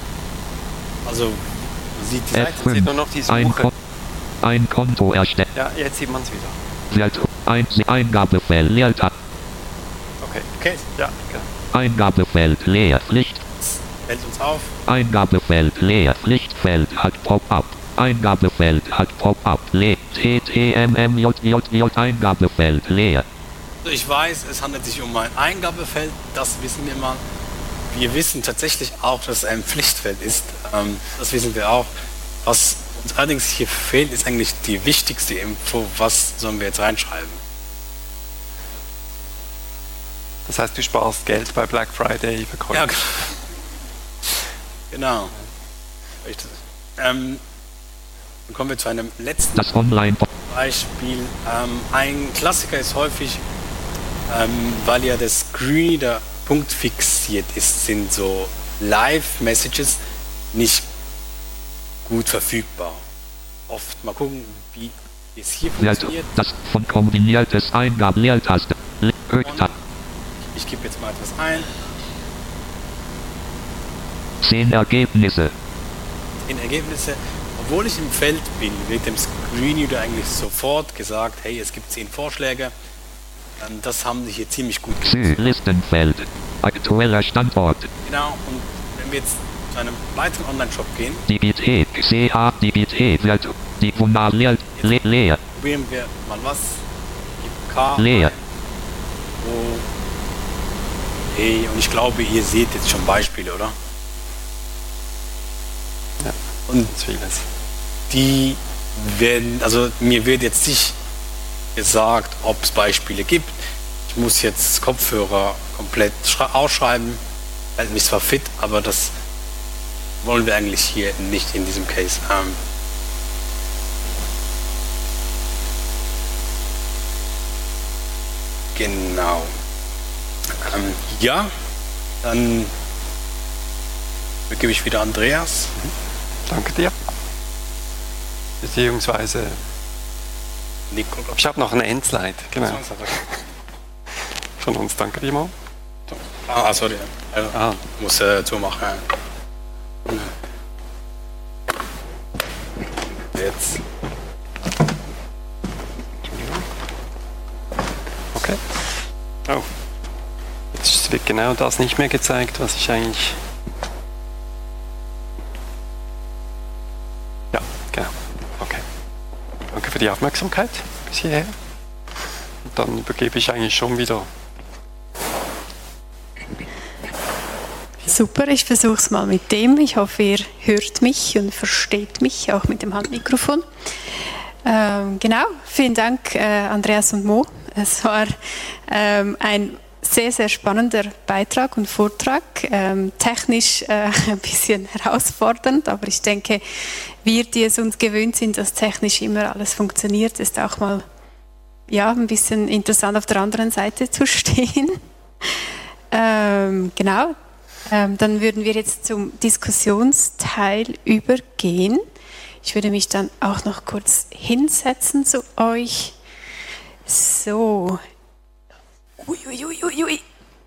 Also, man sieht die Seite. Man sieht nur noch die ein, Suche. Kon ein Konto erstellen. Ja, jetzt sieht man es wieder. Wert ein Eingabefeld Leertaste. Okay. Okay, Ja, genau. Eingabefeld leer Pflicht. fällt uns auf. Eingabefeld leer Pflichtfeld hat Pop-up. Eingabefeld hat Pop-up leer. T T M M J J J Eingabefeld leer. Also ich weiß, es handelt sich um ein Eingabefeld, das wissen wir mal. Wir wissen tatsächlich auch, dass es ein Pflichtfeld ist. Ähm, das wissen wir auch. Was uns allerdings hier fehlt, ist eigentlich die wichtigste Info. Was sollen wir jetzt reinschreiben? Das heißt, du sparst Geld bei Black Friday Verkäufen. Ja, genau. Richtig. Ähm, dann kommen wir zu einem letzten Das Online Beispiel. Ähm, ein Klassiker ist häufig, ähm, weil ja der Screenreader punktfixiert ist, sind so Live-Messages nicht gut verfügbar. Oft mal gucken, wie es hier Wert funktioniert. das von kombiniertes Eingab Leertaste. Le Rücktaste. Ich gebe jetzt mal etwas ein. zehn Ergebnisse. In Ergebnisse, obwohl ich im Feld bin, wird dem Screenreader eigentlich sofort gesagt, hey, es gibt zehn Vorschläge. Ähm, das haben sie hier ziemlich gut Sü gemacht. Listenfeld. Aktueller Standort. Genau, und wenn wir jetzt zu einem weiteren Online-Shop gehen, Digität. C H Digität. Wert Diagonal leer. Le leer. probieren wir mal was. Gib K Leer. ein. O, E, und ich glaube, ihr seht jetzt schon Beispiele, oder? Ja. Und Das ist vieles. die werden, also mir wird jetzt nicht gesagt, ob es Beispiele gibt. Ich muss jetzt Kopfhörer komplett ausschreiben, hält mich zwar fit, aber das wollen wir eigentlich hier nicht in diesem Case. Ähm, genau. Ähm, ja, dann gebe ich wieder Andreas. Danke dir. Beziehungsweise, Nico, glaub ich habe noch eine Endslide. Genau. ich. Von uns. Danke dir mal. Ah, sorry. Ja, Ah. muss äh, zumachen. Ja. Jetzt. Okay. Oh. Jetzt wird genau das nicht mehr gezeigt, was ich eigentlich... Ja, genau. Okay. Danke für die Aufmerksamkeit bis hierher. Und dann übergebe ich eigentlich schon wieder. Super, ich versuche es mal mit dem. Ich hoffe, ihr hört mich und versteht mich, auch mit dem Handmikrofon. Ähm, genau, vielen Dank, äh, Andreas und Mo. Es war ähm, ein sehr, sehr spannender Beitrag und Vortrag. Ähm, technisch äh, ein bisschen herausfordernd, aber ich denke, wir, die es uns gewöhnt sind, dass technisch immer alles funktioniert, ist auch mal ja, ein bisschen interessant auf der anderen Seite zu stehen. ähm, genau. Ähm, dann würden wir jetzt zum Diskussionsteil übergehen. Ich würde mich dann auch noch kurz hinsetzen zu euch. So. Ui, ui, ui, ui, ui.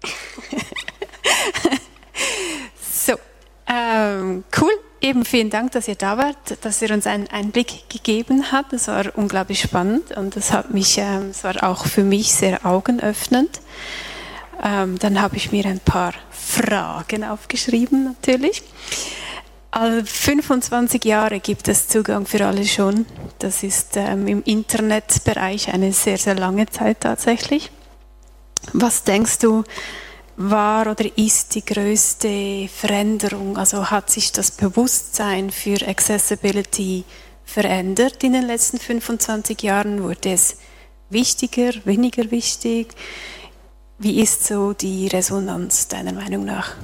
So. Ähm, cool. Eben vielen Dank, dass ihr da wart, dass ihr uns einen Einblick gegeben habt. Das war unglaublich spannend und das hat mich, ähm, das war auch für mich sehr augenöffnend. Ähm, dann habe ich mir ein paar Fragen aufgeschrieben, natürlich. Also fünfundzwanzig Jahre gibt es Zugang für alle schon. Das ist ähm, im Internetbereich eine sehr, sehr lange Zeit tatsächlich. Was denkst du, war oder ist die größte Veränderung? Also hat sich das Bewusstsein für Accessibility verändert in den letzten fünfundzwanzig Jahren? Wurde es wichtiger, weniger wichtig? Wie ist so die Resonanz deiner Meinung nach?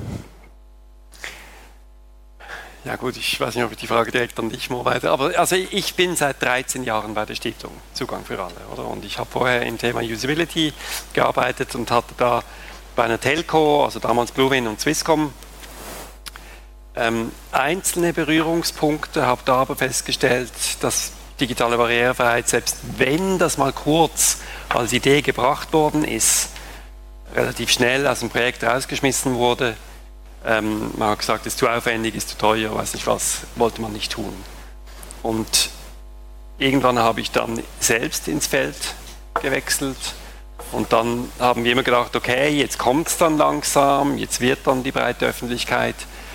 Ja gut, ich weiß nicht, ob ich die Frage direkt an dich mal weiter, aber also ich bin seit dreizehn Jahren bei der Stiftung Zugang für alle, oder? Und ich habe vorher im Thema Usability gearbeitet und hatte da bei einer Telco, also damals Bluewin und Swisscom, ähm, einzelne Berührungspunkte, habe da aber festgestellt, dass digitale Barrierefreiheit, selbst wenn das mal kurz als Idee gebracht worden ist, relativ schnell aus dem Projekt rausgeschmissen wurde. Ähm, man hat gesagt, es ist zu aufwendig, ist zu teuer, weiß nicht was, wollte man nicht tun. Und irgendwann habe ich dann selbst ins Feld gewechselt und dann haben wir immer gedacht, okay, jetzt kommt es dann langsam, jetzt wird dann die breite Öffentlichkeit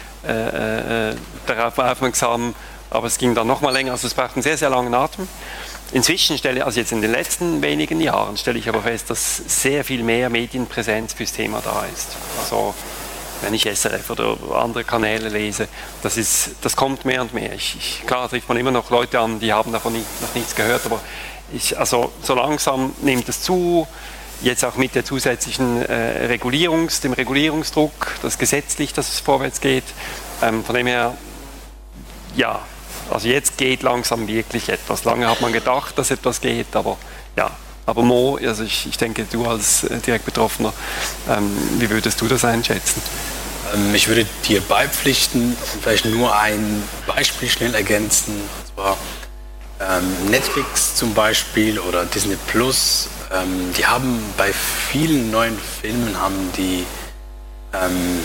äh, äh, darauf aufmerksam, aber es ging dann noch mal länger, also es braucht einen sehr, sehr langen Atem. Inzwischen stelle ich, also jetzt in den letzten wenigen Jahren, stelle ich aber fest, dass sehr viel mehr Medienpräsenz fürs Thema da ist. Also wenn ich S R F oder andere Kanäle lese, das, ist, das kommt mehr und mehr. Ich, ich, klar trifft man immer noch Leute an, die haben davon nicht, noch nichts gehört, aber ich, also so langsam nimmt es zu, jetzt auch mit der zusätzlichen äh, Regulierungs, dem Regulierungsdruck, das gesetzlich, dass es vorwärts geht. Ähm, von dem her, ja, also jetzt geht langsam wirklich etwas. Lange hat man gedacht, dass etwas geht, aber ja. Aber Mo, also ich, ich denke, du als äh, direkt Betroffener, ähm, wie würdest du das einschätzen? Ähm, ich würde dir beipflichten und vielleicht nur ein Beispiel schnell ergänzen. Und zwar ähm, Netflix zum Beispiel oder Disney Plus. Ähm, die haben bei vielen neuen Filmen haben die ähm,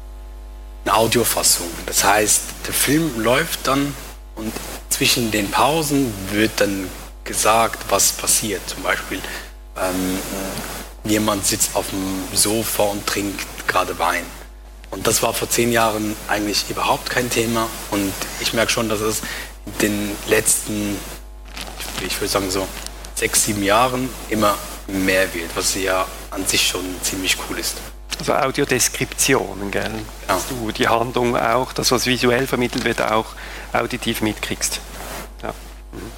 eine Audiofassung. Das heißt, der Film läuft dann und zwischen den Pausen wird dann gesagt, was passiert. Zum Beispiel, ähm, jemand sitzt auf dem Sofa und trinkt gerade Wein. Und das war vor zehn Jahren eigentlich überhaupt kein Thema. Und ich merke schon, dass es in den letzten, ich würde sagen so, sechs, sieben Jahren immer mehr wird, was ja an sich schon ziemlich cool ist. Also Audiodeskriptionen, gell? Ja. Dass du die Handlung auch, das was visuell vermittelt wird, auch auditiv mitkriegst. Ja. Mhm.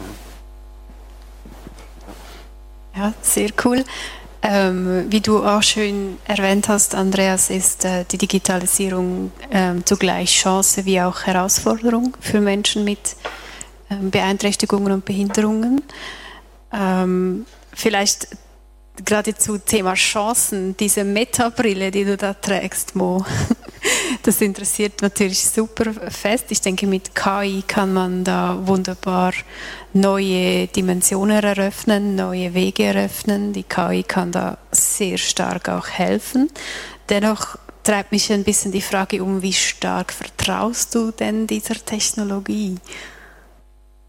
Ja, sehr cool. Ähm, wie du auch schön erwähnt hast, Andreas, ist äh, die Digitalisierung ähm, zugleich Chance wie auch Herausforderung für Menschen mit ähm, Beeinträchtigungen und Behinderungen. Ähm, vielleicht gerade zu Thema Chancen, diese Meta-Brille, die du da trägst, Mo, das interessiert natürlich super fest. Ich denke, mit K I kann man da wunderbar neue Dimensionen eröffnen, neue Wege eröffnen. Die K I kann da sehr stark auch helfen. Dennoch treibt mich ein bisschen die Frage um, wie stark vertraust du denn dieser Technologie?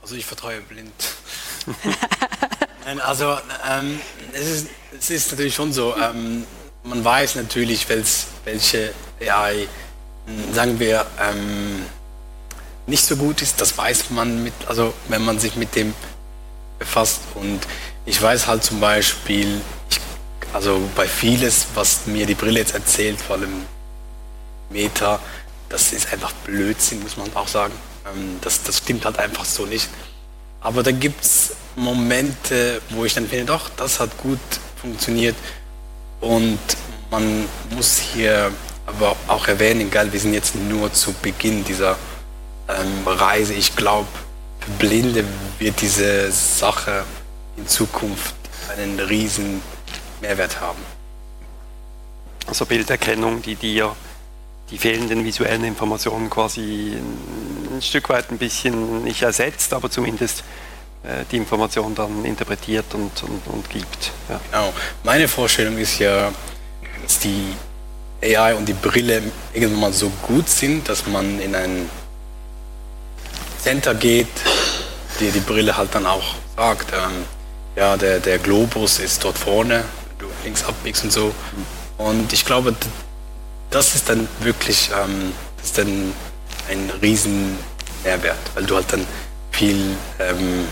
Also ich vertraue blind. Nein, also ähm, es, ist, es ist natürlich schon so, ähm, man weiß natürlich, welch, welche A I, sagen wir, ähm, nicht so gut ist, das weiß man, mit, also wenn man sich mit dem befasst. Und ich weiß halt zum Beispiel, ich, also bei vieles, was mir die Brille jetzt erzählt, vor allem Meta, das ist einfach Blödsinn, muss man auch sagen. Ähm, das, das stimmt halt einfach so nicht. Aber da gibt es Momente, wo ich dann finde, doch, das hat gut funktioniert. Und man muss hier aber auch erwähnen, gell, wir sind jetzt nur zu Beginn dieser ähm, Reise. Ich glaube, für Blinde wird diese Sache in Zukunft einen riesen Mehrwert haben. Also Bilderkennung, die dir die fehlenden visuellen Informationen quasi ein Stück weit ein bisschen nicht ersetzt, aber zumindest äh, die Information dann interpretiert und, und, und gibt. Ja. Genau. Meine Vorstellung ist ja, dass die A I und die Brille irgendwann mal so gut sind, dass man in ein Center geht, die die Brille halt dann auch sagt, ähm, ja, der, der Globus ist dort vorne, du links abbiegst und so. Und ich glaube, das ist dann wirklich ähm, das ist dann ein riesen Mehrwert, weil du halt dann viel, ähm,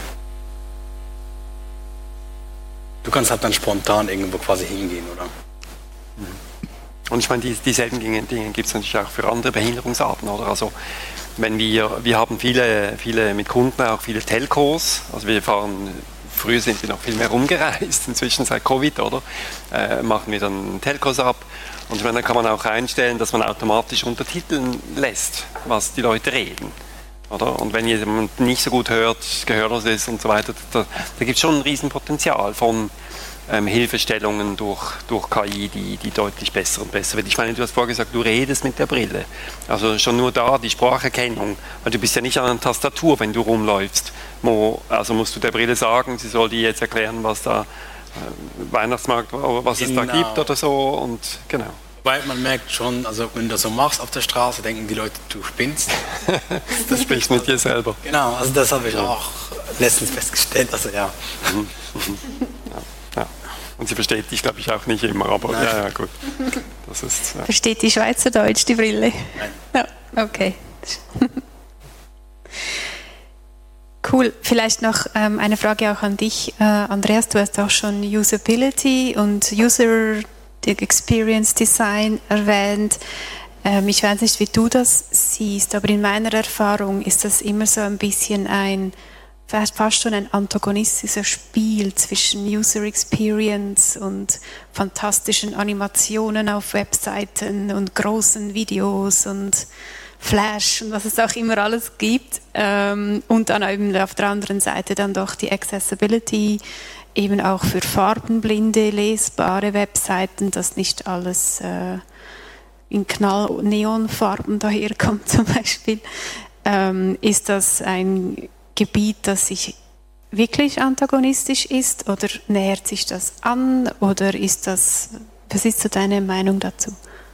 du kannst halt dann spontan irgendwo quasi hingehen, oder? Und ich meine, die, dieselben Dinge, Dinge gibt es natürlich auch für andere Behinderungsarten, oder? Also wenn wir, wir haben viele, viele mit Kunden auch viele Telcos, also wir fahren, früher sind wir noch viel mehr rumgereist, inzwischen seit Covid, oder? Äh, machen wir dann Telcos ab. Und ich meine, da kann man auch einstellen, dass man automatisch untertiteln lässt, was die Leute reden. Oder? Und wenn jemand nicht so gut hört, gehörlos ist und so weiter, da, da gibt es schon ein Riesenpotenzial von ähm, Hilfestellungen durch, durch K I, die, die deutlich besser und besser wird. Ich meine, du hast vorher gesagt, du redest mit der Brille. Also schon nur da die Spracherkennung, weil du bist ja nicht an einer Tastatur, wenn du rumläufst. Mo, also musst du der Brille sagen, sie soll dir jetzt erklären, was da Weihnachtsmarkt, was genau. es da gibt oder so und genau. Weil man merkt schon, also wenn du das so machst auf der Straße, denken die Leute, du spinnst. Das sprichst mit dir selber. Genau, also das habe ich ja. auch letztens festgestellt, also ja. Mhm. Mhm. ja. ja. Und sie versteht dich, glaube ich, auch nicht immer, aber Nein. ja, ja, gut. Das ist, ja. Versteht die Schweizerdeutsch die Brille? Nein. Ja, okay. Cool. Vielleicht noch ähm, eine Frage auch an dich, äh, Andreas. Du hast auch schon Usability und User Experience Design erwähnt. Ähm, ich weiß nicht, wie du das siehst, aber in meiner Erfahrung ist das immer so ein bisschen ein, fast, fast schon ein antagonistisches Spiel zwischen User Experience und fantastischen Animationen auf Webseiten und großen Videos und Flash und was es auch immer alles gibt. Ähm, und dann eben auf der anderen Seite dann doch die Accessibility, eben auch für farbenblinde, lesbare Webseiten, dass nicht alles äh, in Knall-Neonfarben daherkommt zum Beispiel. Ähm, ist das ein Gebiet, das sich wirklich antagonistisch ist oder nähert sich das an oder ist das, was ist so deine Meinung dazu?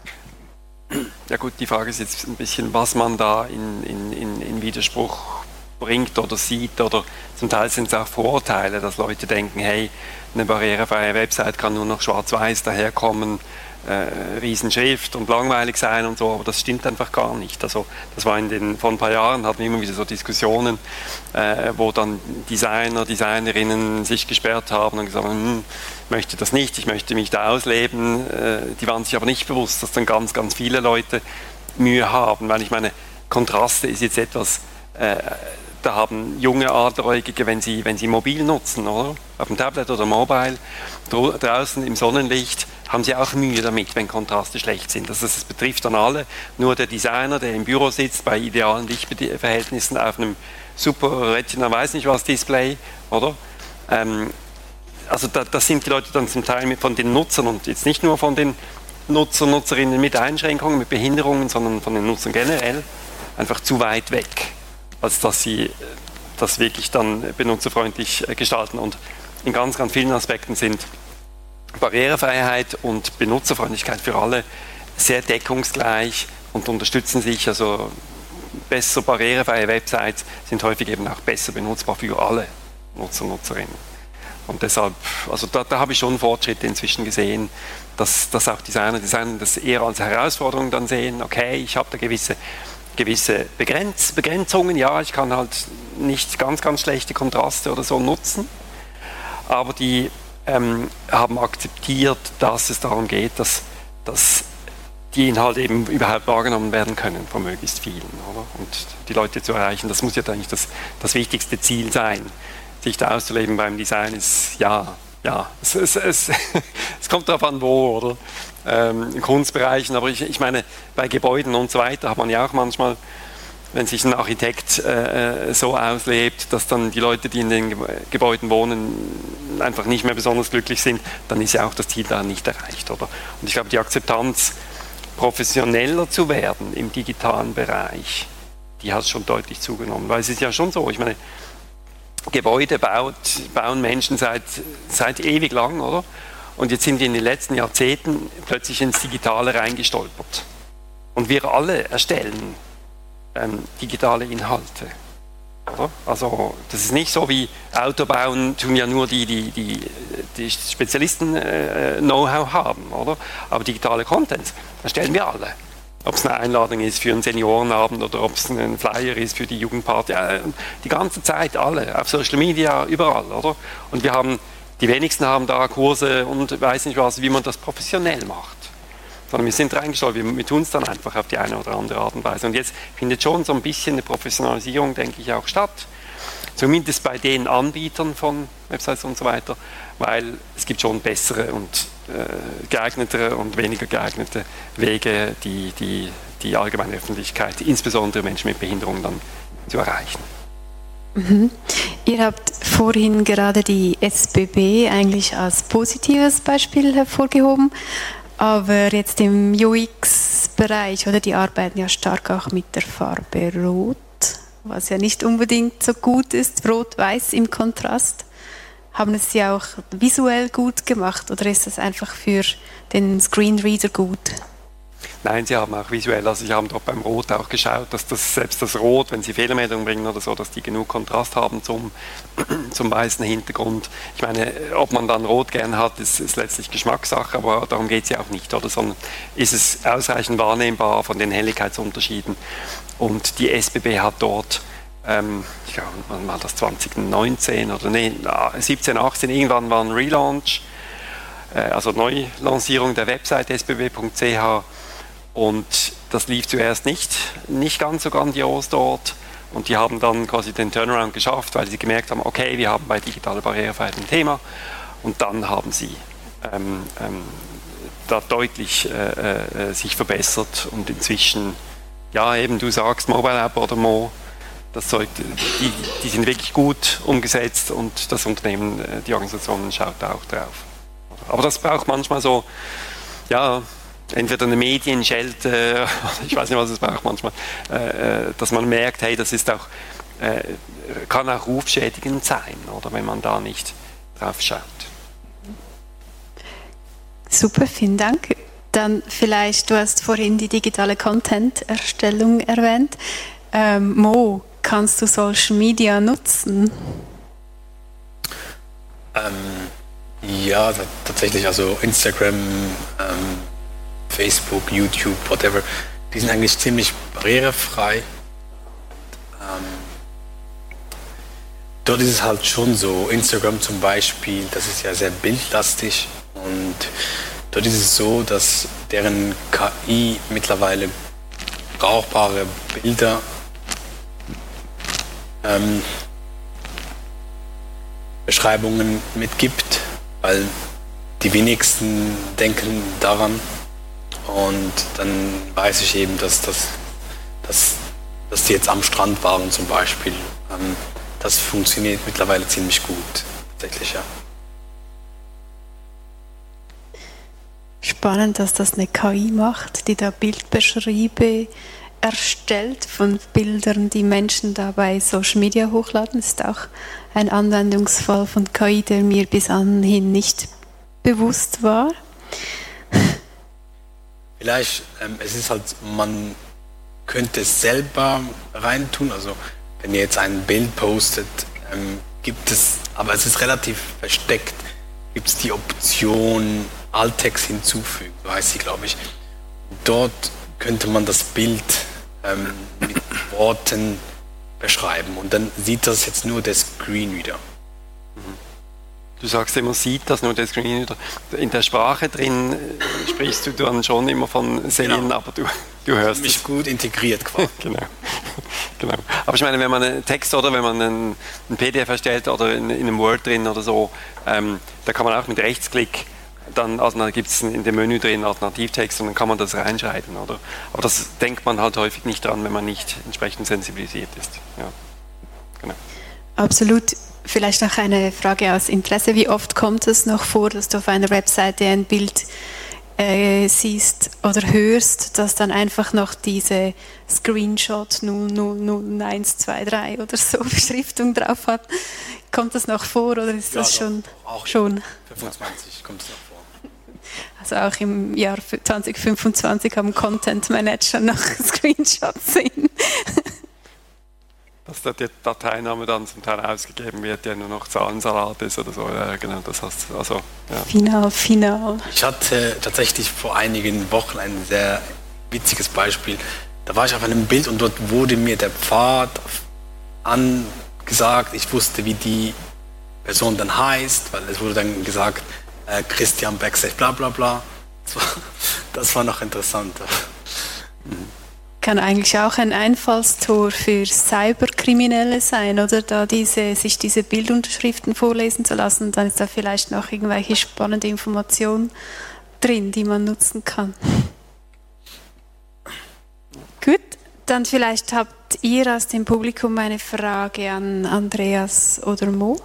Ja gut, die Frage ist jetzt ein bisschen, was man da in, in, in Widerspruch bringt oder sieht, oder zum Teil sind es auch Vorurteile, dass Leute denken, hey, eine barrierefreie Website kann nur noch schwarz-weiß daherkommen, äh, Riesenschrift und langweilig sein und so, aber das stimmt einfach gar nicht. Also das war in den, vor ein paar Jahren hatten wir immer wieder so Diskussionen, äh, wo dann Designer, Designerinnen sich gesperrt haben und gesagt haben, hm, ich möchte das nicht, ich möchte mich da ausleben. Äh, die waren sich aber nicht bewusst, dass dann ganz, ganz viele Leute Mühe haben, weil ich meine, Kontraste ist jetzt etwas, äh, da haben junge Adleräugige, wenn sie, wenn sie mobil nutzen, oder? Auf dem Tablet oder Mobile, draußen im Sonnenlicht, haben sie auch Mühe damit, wenn Kontraste schlecht sind. Das, das betrifft dann alle. Nur der Designer, der im Büro sitzt, bei idealen Lichtverhältnissen auf einem super Retina, weiß nicht was Display, oder? Ähm, also da, das sind die Leute dann zum Teil mit, von den Nutzern und jetzt nicht nur von den Nutzer, Nutzerinnen mit Einschränkungen, mit Behinderungen, sondern von den Nutzern generell einfach zu weit weg, als dass sie das wirklich dann benutzerfreundlich gestalten. Und in ganz, ganz vielen Aspekten sind Barrierefreiheit und Benutzerfreundlichkeit für alle sehr deckungsgleich und unterstützen sich. Also besser barrierefreie Websites sind häufig eben auch besser benutzbar für alle Nutzer und Nutzerinnen. Und deshalb, also da, da habe ich schon Fortschritte inzwischen gesehen, dass, dass auch Designer, Designer das eher als Herausforderung dann sehen, okay, ich habe da gewisse, gewisse Begrenz, Begrenzungen, ja, ich kann halt nicht ganz, ganz schlechte Kontraste oder so nutzen, aber die ähm, haben akzeptiert, dass es darum geht, dass, dass die Inhalte eben überhaupt wahrgenommen werden können von möglichst vielen, oder? Und die Leute zu erreichen, das muss ja eigentlich das, das wichtigste Ziel sein. Sich da auszuleben beim Design ist, ja, ja, es, es, es, es kommt darauf an, wo, oder? Ähm, in Kunstbereichen, aber ich, ich meine, bei Gebäuden und so weiter hat man ja auch manchmal, wenn sich ein Architekt äh, so auslebt, dass dann die Leute, die in den Gebäuden wohnen, einfach nicht mehr besonders glücklich sind, dann ist ja auch das Ziel da nicht erreicht, oder? Und ich glaube, die Akzeptanz, professioneller zu werden im digitalen Bereich, die hat schon deutlich zugenommen, weil es ist ja schon so, ich meine, Gebäude baut, bauen Menschen seit, seit ewig lang, oder? Und jetzt sind wir in den letzten Jahrzehnten plötzlich ins Digitale reingestolpert. Und wir alle erstellen ähm, digitale Inhalte. Oder? Also das ist nicht so wie Auto bauen, tun ja nur die, die, die, die Spezialisten äh, Know-how haben, oder? Aber digitale Contents erstellen wir alle. Ob es eine Einladung ist für einen Seniorenabend oder ob es ein Flyer ist für die Jugendparty, ja, die ganze Zeit alle, auf Social Media, überall, oder? Und wir haben, die wenigsten haben da Kurse und weiß nicht was, wie man das professionell macht. Sondern wir sind reingestolpert, wir, wir tun es dann einfach auf die eine oder andere Art und Weise. Und jetzt findet schon so ein bisschen eine Professionalisierung, denke ich, auch statt. Zumindest bei den Anbietern von Websites und so weiter, weil es gibt schon bessere und äh, geeignetere und weniger geeignete Wege, die, die, die allgemeine Öffentlichkeit, insbesondere Menschen mit Behinderung, dann zu erreichen. Mhm. Ihr habt vorhin gerade die S B B eigentlich als positives Beispiel hervorgehoben, aber jetzt im U X-Bereich, oder, die arbeiten ja stark auch mit der Farbe Rot, was ja nicht unbedingt so gut ist, rot-weiß im Kontrast. Haben es Sie auch visuell gut gemacht oder ist das einfach für den Screenreader gut? Nein, sie haben auch visuell, also sie haben dort beim Rot auch geschaut, dass das, selbst das Rot, wenn sie Fehlermeldungen bringen oder so, dass die genug Kontrast haben zum, zum weißen Hintergrund. Ich meine, ob man dann Rot gern hat, ist, ist letztlich Geschmackssache, aber darum geht es ja auch nicht, oder? Sondern ist es ausreichend wahrnehmbar von den Helligkeitsunterschieden. Und die S B B hat dort, ähm, ich glaube, wann war das, zwanzig neunzehn oder nee, siebzehn, achtzehn, irgendwann war ein Relaunch, äh, also Neulancierung der Website s b b punkt c h. Und das lief zuerst nicht, nicht ganz so grandios dort. Und die haben dann quasi den Turnaround geschafft, weil sie gemerkt haben, okay, wir haben bei digitaler Barrierefreiheit ein Thema. Und dann haben sie ähm, ähm, da deutlich äh, äh, sich verbessert und inzwischen, ja eben du sagst Mobile App oder Mo, das Zeug, die, die sind wirklich gut umgesetzt und das Unternehmen, die Organisation schaut da auch drauf. Aber das braucht manchmal so, ja, entweder eine Medienschelte, ich weiß nicht, was es braucht manchmal, äh, dass man merkt, hey, das ist auch, äh, kann auch rufschädigend sein, oder wenn man da nicht drauf schaut. Super, vielen Dank. Dann vielleicht, du hast vorhin die digitale Content-Erstellung erwähnt. Ähm, Mo, kannst du Social Media nutzen? Ähm, ja, t- tatsächlich, also Instagram, ähm, Facebook, YouTube, whatever, die sind eigentlich ziemlich barrierefrei. Ähm, dort ist es halt schon so, Instagram zum Beispiel, das ist ja sehr bildlastig und dort ist es so, dass deren K I mittlerweile brauchbare Bilder ähm, Beschreibungen mitgibt, weil die wenigsten denken daran. Und dann weiß ich eben, dass, dass, dass, dass die jetzt am Strand waren zum Beispiel. Ähm, das funktioniert mittlerweile ziemlich gut, tatsächlich, ja. Spannend, dass das eine K I macht, die da Bildbeschriebe erstellt von Bildern, die Menschen da bei Social Media hochladen. Das ist auch ein Anwendungsfall von K I, der mir bis anhin nicht bewusst war. Vielleicht, ähm, es ist halt, man könnt es selber reintun. Also wenn ihr jetzt ein Bild postet, ähm, gibt es, aber es ist relativ versteckt, gibt es die Option Alttext hinzufügen, so heißt sie, glaube ich. Dort könnte man das Bild ähm, mit Worten beschreiben und dann sieht das jetzt nur der Screenreader. Du sagst immer, sieht das nur der Screenreader. In der Sprache drin äh, sprichst du dann schon immer von sehen, genau. aber du, du hörst mich es. gut integriert quasi. genau. genau. Aber ich meine, wenn man einen Text oder wenn man einen, einen P D F erstellt oder in, in einem Word drin oder so, ähm, da kann man auch mit Rechtsklick, dann, also dann gibt es in dem Menü drin Alternativtext und dann kann man das reinschreiben, oder? Aber das denkt man halt häufig nicht dran, wenn man nicht entsprechend sensibilisiert ist. Ja. Genau. Absolut. Vielleicht noch eine Frage aus Interesse. Wie oft kommt es noch vor, dass du auf einer Webseite ein Bild äh, siehst oder hörst, das dann einfach noch diese Screenshot null null null eins zwei drei oder so Beschriftung drauf hat? Kommt das noch vor oder ist ja, das doch, schon? Auch schon? fünfundzwanzig kommt es noch vor. Also auch im Jahr zwanzig fünfundzwanzig haben Content Manager noch Screenshots sehen. Dass der Dateiname dann zum Teil ausgegeben wird, der nur noch Zahlensalat ist oder so. Ja, genau, das heißt, also, ja. Final, final. Ich hatte tatsächlich vor einigen Wochen ein sehr witziges Beispiel. Da war ich auf einem Bild und dort wurde mir der Pfad angesagt. Ich wusste, wie die Person dann heißt, weil es wurde dann gesagt, äh, Christian Backstage, bla bla bla. Das war, das war noch interessanter. Mhm. Kann eigentlich auch ein Einfallstor für Cyberkriminelle sein, oder da diese, sich diese Bildunterschriften vorlesen zu lassen, dann ist da vielleicht noch irgendwelche spannende Informationen drin, die man nutzen kann. Gut, dann vielleicht habt ihr aus dem Publikum eine Frage an Andreas oder Mo.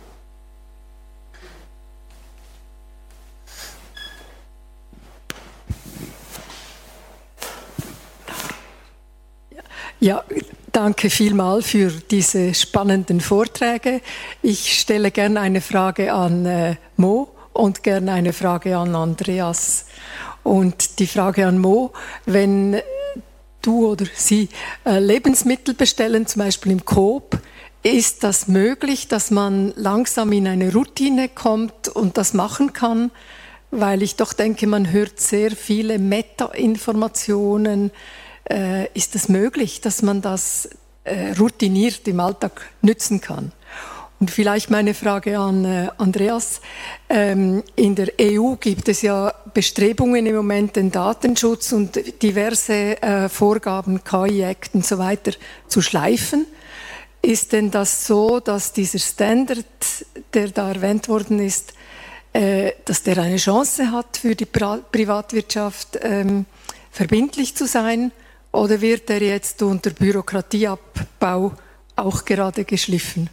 Ja, danke vielmals für diese spannenden Vorträge. Ich stelle gerne eine Frage an äh, Mo und gerne eine Frage an Andreas. Und die Frage an Mo, wenn du oder Sie äh, Lebensmittel bestellen, zum Beispiel im Coop, ist das möglich, dass man langsam in eine Routine kommt und das machen kann? Weil ich doch denke, man hört sehr viele Meta-Informationen. Äh, ist es möglich, dass man das äh, routiniert im Alltag nützen kann? Und vielleicht meine Frage an äh, Andreas. Ähm, in der E U gibt es ja Bestrebungen im Moment, den Datenschutz und diverse äh, Vorgaben, K I-Act und so weiter zu schleifen. Ist denn das so, dass dieser Standard, der da erwähnt worden ist, äh, dass der eine Chance hat, für die Pri- Privatwirtschaft ähm, verbindlich zu sein? Oder wird er jetzt unter Bürokratieabbau auch gerade geschliffen?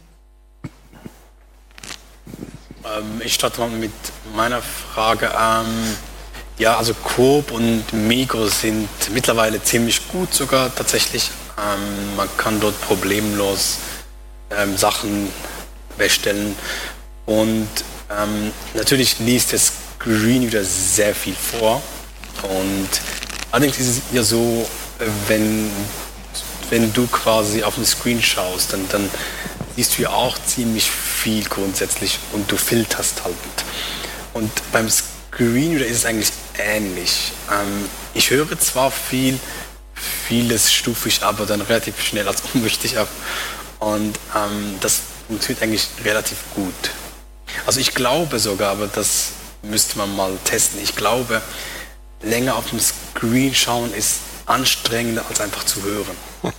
Ähm, ich starte mal mit meiner Frage. Ähm, ja, also Coop und Migros sind mittlerweile ziemlich gut sogar tatsächlich. Ähm, man kann dort problemlos ähm, Sachen bestellen. Und ähm, natürlich liest das Screenreader sehr viel vor. Und allerdings ist es ja so, wenn, wenn du quasi auf den Screen schaust, dann, dann siehst du ja auch ziemlich viel grundsätzlich und du filterst halt. Und beim Screenreader ist es eigentlich ähnlich. Ähm, ich höre zwar viel, vieles stufe ich aber dann relativ schnell als unwichtig ab und ähm, das funktioniert eigentlich relativ gut. Also ich glaube sogar, aber das müsste man mal testen, ich glaube, länger auf dem Screen schauen ist anstrengender als einfach zu hören.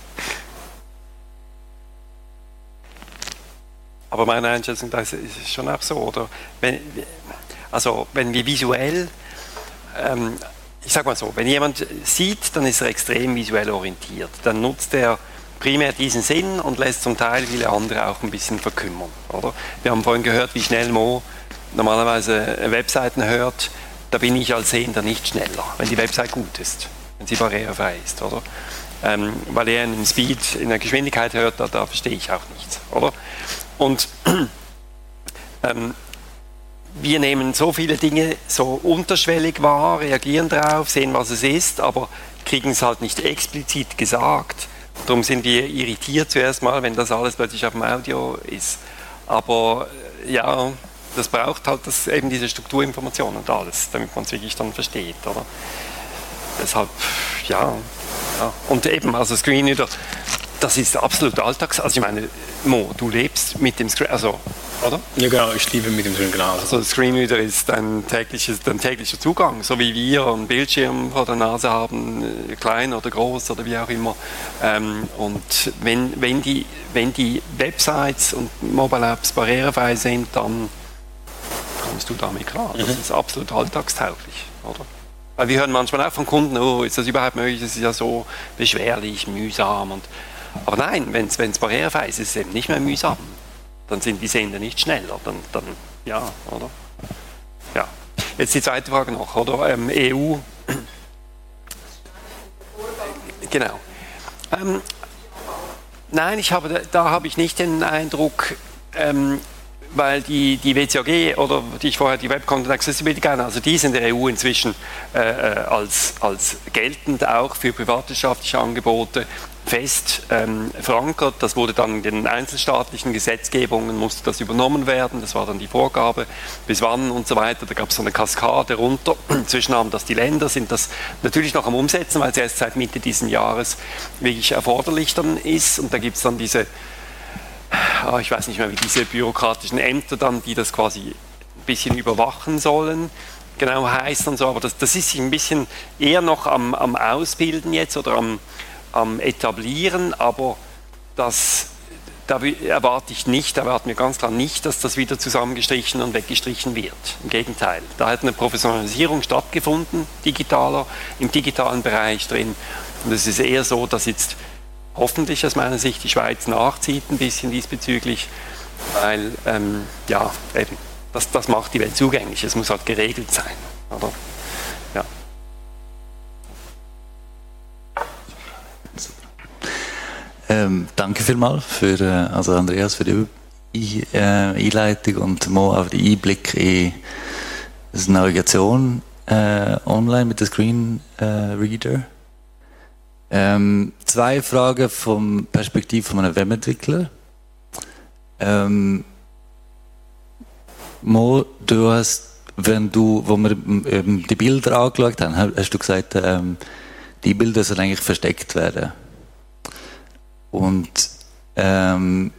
Aber meine Einschätzung das ist es schon auch so, oder? Wenn, also wenn wir visuell, ähm, ich sag mal so, wenn jemand sieht, dann ist er extrem visuell orientiert. Dann nutzt er primär diesen Sinn und lässt zum Teil viele andere auch ein bisschen verkümmern, oder? Wir haben vorhin gehört, wie schnell Mo normalerweise Webseiten hört. Da bin ich als Sehender nicht schneller, wenn die Website gut ist, wenn sie barrierefrei ist, oder? Ähm, weil er einen Speed in der Geschwindigkeit hört, da, da verstehe ich auch nichts, oder? Und ähm, wir nehmen so viele Dinge so unterschwellig wahr, reagieren drauf, sehen, was es ist, aber kriegen es halt nicht explizit gesagt. Darum sind wir irritiert zuerst mal, wenn das alles plötzlich auf dem Audio ist. Aber ja, das braucht halt das, eben diese Strukturinformation und alles, damit man es wirklich dann versteht, oder? Deshalb, ja, ja. Und eben, also Screenreader, das ist absolut Alltags... Also ich meine, Mo, du lebst mit dem Screen... Also, oder? Ja genau, ich liebe mit dem Screen, genau. Also Screenreader ist dein, tägliches, dein täglicher Zugang, so wie wir einen Bildschirm vor der Nase haben, klein oder groß oder wie auch immer. Ähm, und wenn, wenn, die, wenn die Websites und Mobile Apps barrierefrei sind, dann kommst du damit klar. Das mhm. ist absolut alltagstauglich, oder? Weil wir hören manchmal auch von Kunden, oh, ist das überhaupt möglich, das ist ja so beschwerlich, mühsam. Und, aber nein, wenn es barrierefrei ist, ist es eben nicht mehr mühsam. Dann sind die Sender nicht schneller. Dann, dann ja, oder? Ja. Jetzt die zweite Frage noch, oder? Ähm, E U. Genau. Ähm, nein, ich habe, da habe ich nicht den Eindruck, ähm, weil die, die W C A G oder die ich vorher die Web Content Accessibility Guidelines, also die sind in der E U inzwischen äh, als, als geltend auch für privatwirtschaftliche Angebote fest ähm, verankert. Das wurde dann in den einzelstaatlichen Gesetzgebungen, musste das übernommen werden, das war dann die Vorgabe, bis wann und so weiter. Da gab es so eine Kaskade runter. Inzwischen haben das die Länder, sind das natürlich noch am Umsetzen, weil es erst seit Mitte dieses Jahres wirklich erforderlich dann ist. Und da gibt es dann diese ich weiß nicht mehr, wie diese bürokratischen Ämter dann, die das quasi ein bisschen überwachen sollen, genau heißt und so, aber das, das ist ein bisschen eher noch am, am Ausbilden jetzt oder am, am Etablieren, aber das, da erwarte ich nicht, da erwarten wir ganz klar nicht, dass das wieder zusammengestrichen und weggestrichen wird. Im Gegenteil, da hat eine Professionalisierung stattgefunden, digitaler, im digitalen Bereich drin, und es ist eher so, dass jetzt hoffentlich aus meiner Sicht die Schweiz nachzieht ein bisschen diesbezüglich, weil ähm, ja, eben, das, das macht die Welt zugänglich, es muss halt geregelt sein, oder? Ja. Ähm, danke vielmals für, äh, also Andreas für die I- äh, Einleitung und Mo auch den Einblick in das Navigation äh, online mit dem Screenreader. Ähm, zwei Fragen vom Perspektiv von einem Webentwickler. Ähm, Mo, du hast, wenn du, wo wir ähm, die Bilder angeschaut haben, hast du gesagt, ähm, die Bilder sollen eigentlich versteckt werden. Und ähm,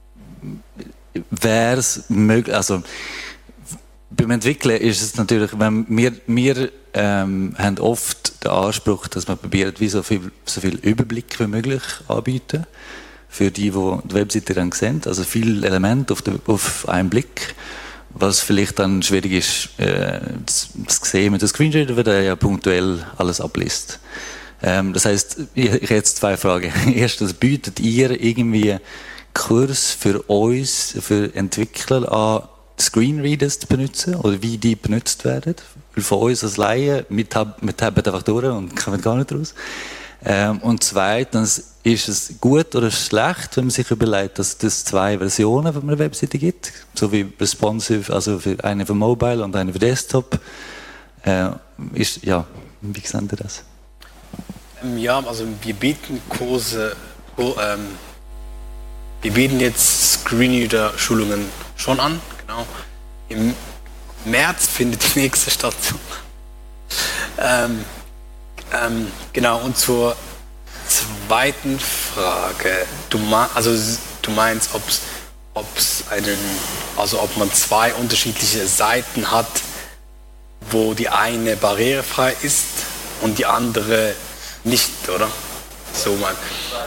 wäre es möglich, also beim Entwickeln ist es natürlich, wenn wir, wir ähm, haben oft den Anspruch, dass wir probieren, wie so viel, so viel Überblick wie möglich anbieten für die, die die Webseite dann sehen. Also viele Elemente auf, der, auf einen Blick, was vielleicht dann schwierig ist äh, zu, zu sehen mit dem Screenreader, weil der ja punktuell alles abliest. Ähm, das heisst, ich, ich habe jetzt zwei Fragen. Erstens, bietet ihr irgendwie Kurs für uns, für Entwickler an, Screenreaders zu benutzen oder wie die benutzt werden? Weil von uns als Laien, wir tappen einfach durch und kommen gar nicht raus. Ähm, und zweitens, ist es gut oder schlecht, wenn man sich überlegt, dass es zwei Versionen von einer Webseite gibt, so wie responsive, also für eine für Mobile und eine für Desktop. Äh, ist, ja, wie sehen Sie das? Ja, also wir bieten Kurse, oh, ähm, wir bieten jetzt Screenreader-Schulungen schon an. Genau. Im März findet die nächste statt. ähm, ähm, genau, und zur zweiten Frage. Du, also, du meinst, ob es einen, also ob man zwei unterschiedliche Seiten hat, wo die eine barrierefrei ist und die andere nicht, oder? So mal.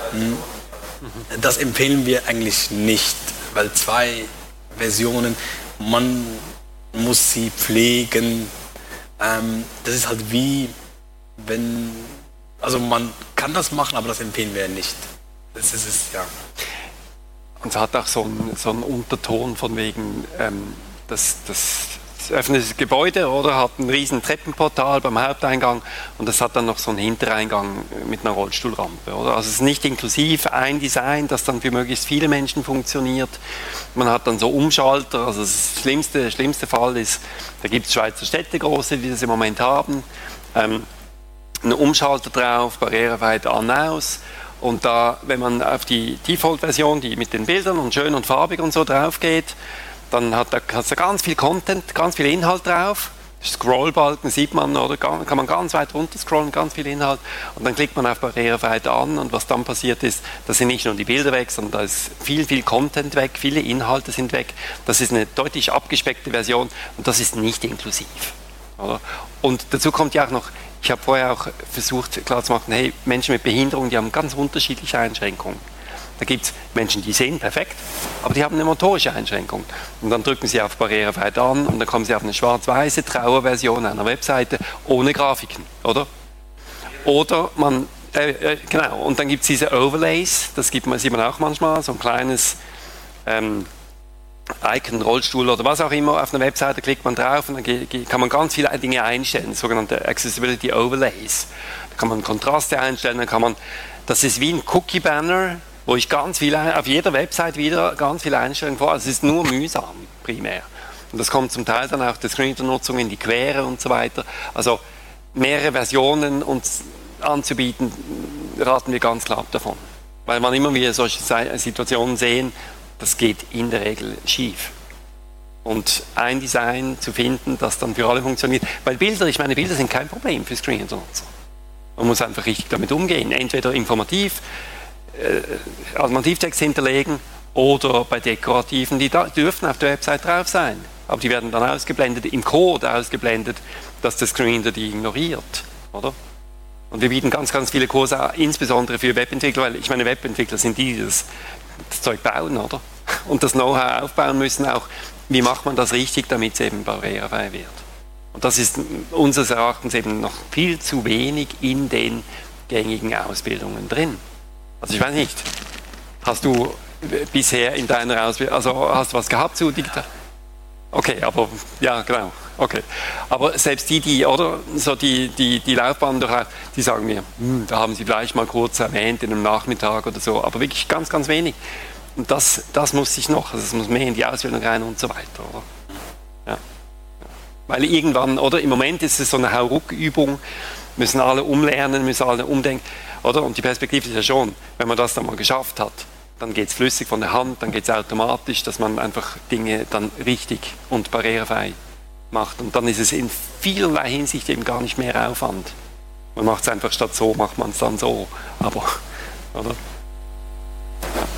Das empfehlen wir eigentlich nicht, weil zwei Versionen, man muss sie pflegen. Ähm, das ist halt wie, wenn, also man kann das machen, aber das empfehlen wir nicht. Das ist es, ja. Und es hat auch so einen, so einen Unterton von wegen, ähm, dass, dass öffentliches Gebäude oder hat ein riesen Treppenportal beim Haupteingang und das hat dann noch so einen Hintereingang mit einer Rollstuhlrampe. Oder? Also es ist nicht inklusiv ein Design, das dann für möglichst viele Menschen funktioniert. Man hat dann so Umschalter, also das schlimmste, schlimmste Fall ist, da gibt es Schweizer Städte große, die das im Moment haben, ähm, einen Umschalter drauf, barriereweit an, aus. Und da, wenn man auf die Default-Version, die mit den Bildern und schön und farbig und so drauf geht, dann hat da, hat da ganz viel Content, ganz viel Inhalt drauf. Scrollbalken sieht man, oder kann man ganz weit runter scrollen, ganz viel Inhalt. Und dann klickt man auf barrierefrei an und was dann passiert ist, da sind nicht nur die Bilder weg, sondern da ist viel, viel Content weg, viele Inhalte sind weg. Das ist eine deutlich abgespeckte Version und das ist nicht inklusiv. Oder? Und dazu kommt ja auch noch, ich habe vorher auch versucht klarzumachen, hey, Menschen mit Behinderung, die haben ganz unterschiedliche Einschränkungen. Da gibt es Menschen, die sehen perfekt, aber die haben eine motorische Einschränkung. Und dann drücken sie auf barrierefrei an und dann kommen sie auf eine schwarz-weiße Trauerversion einer Webseite ohne Grafiken, oder? Oder man, äh, äh, genau, und dann gibt es diese Overlays, das gibt man, sieht man auch manchmal, so ein kleines ähm, Icon, Rollstuhl oder was auch immer auf einer Webseite, klickt man drauf und dann kann man ganz viele Dinge einstellen, sogenannte Accessibility Overlays. Da kann man Kontraste einstellen, dann kann man, das ist wie ein Cookie-Banner, wo ich ganz viele, auf jeder Website wieder ganz viele Einstellungen vor. Also es ist nur mühsam, primär. Und das kommt zum Teil dann auch der Screen-Nutzung in die Quere und so weiter. Also mehrere Versionen uns anzubieten, raten wir ganz klar davon. Weil man immer wieder solche Situationen sehen, das geht in der Regel schief. Und ein Design zu finden, das dann für alle funktioniert. Weil Bilder, ich meine, Bilder sind kein Problem für Screen-Nutzer. Man muss einfach richtig damit umgehen. Entweder informativ, äh, Alternativtext hinterlegen oder bei dekorativen, die, da, die dürfen auf der Website drauf sein. Aber die werden dann ausgeblendet, im Code ausgeblendet, dass der Screener die ignoriert. Oder? Und wir bieten ganz, ganz viele Kurse, insbesondere für Webentwickler, weil ich meine, Webentwickler sind die, die das, das Zeug bauen, oder? Und das Know-how aufbauen müssen auch, wie macht man das richtig, damit es eben barrierefrei wird. Und das ist unseres Erachtens eben noch viel zu wenig in den gängigen Ausbildungen drin. Also ich weiß nicht, hast du bisher in deiner Ausbildung, also hast du was gehabt zu digital? Okay, aber ja, genau, okay. Aber selbst die, die, oder, so die, die, die Laufbahn, die sagen mir, hm, da haben sie vielleicht mal kurz erwähnt in einem Nachmittag oder so, aber wirklich ganz, ganz wenig. Und das, das muss sich noch, also es muss mehr in die Ausbildung rein und so weiter, oder? Ja. Weil irgendwann, oder im Moment ist es so eine Hauruck-Übung, müssen alle umlernen, müssen alle umdenken, oder? Und die Perspektive ist ja schon, wenn man das dann mal geschafft hat, dann geht es flüssig von der Hand, dann geht es automatisch, dass man einfach Dinge dann richtig und barrierefrei macht. Und dann ist es in vielerlei Hinsicht eben gar nicht mehr Aufwand. Man macht es einfach statt so, macht man es dann so. Aber, oder? Ja.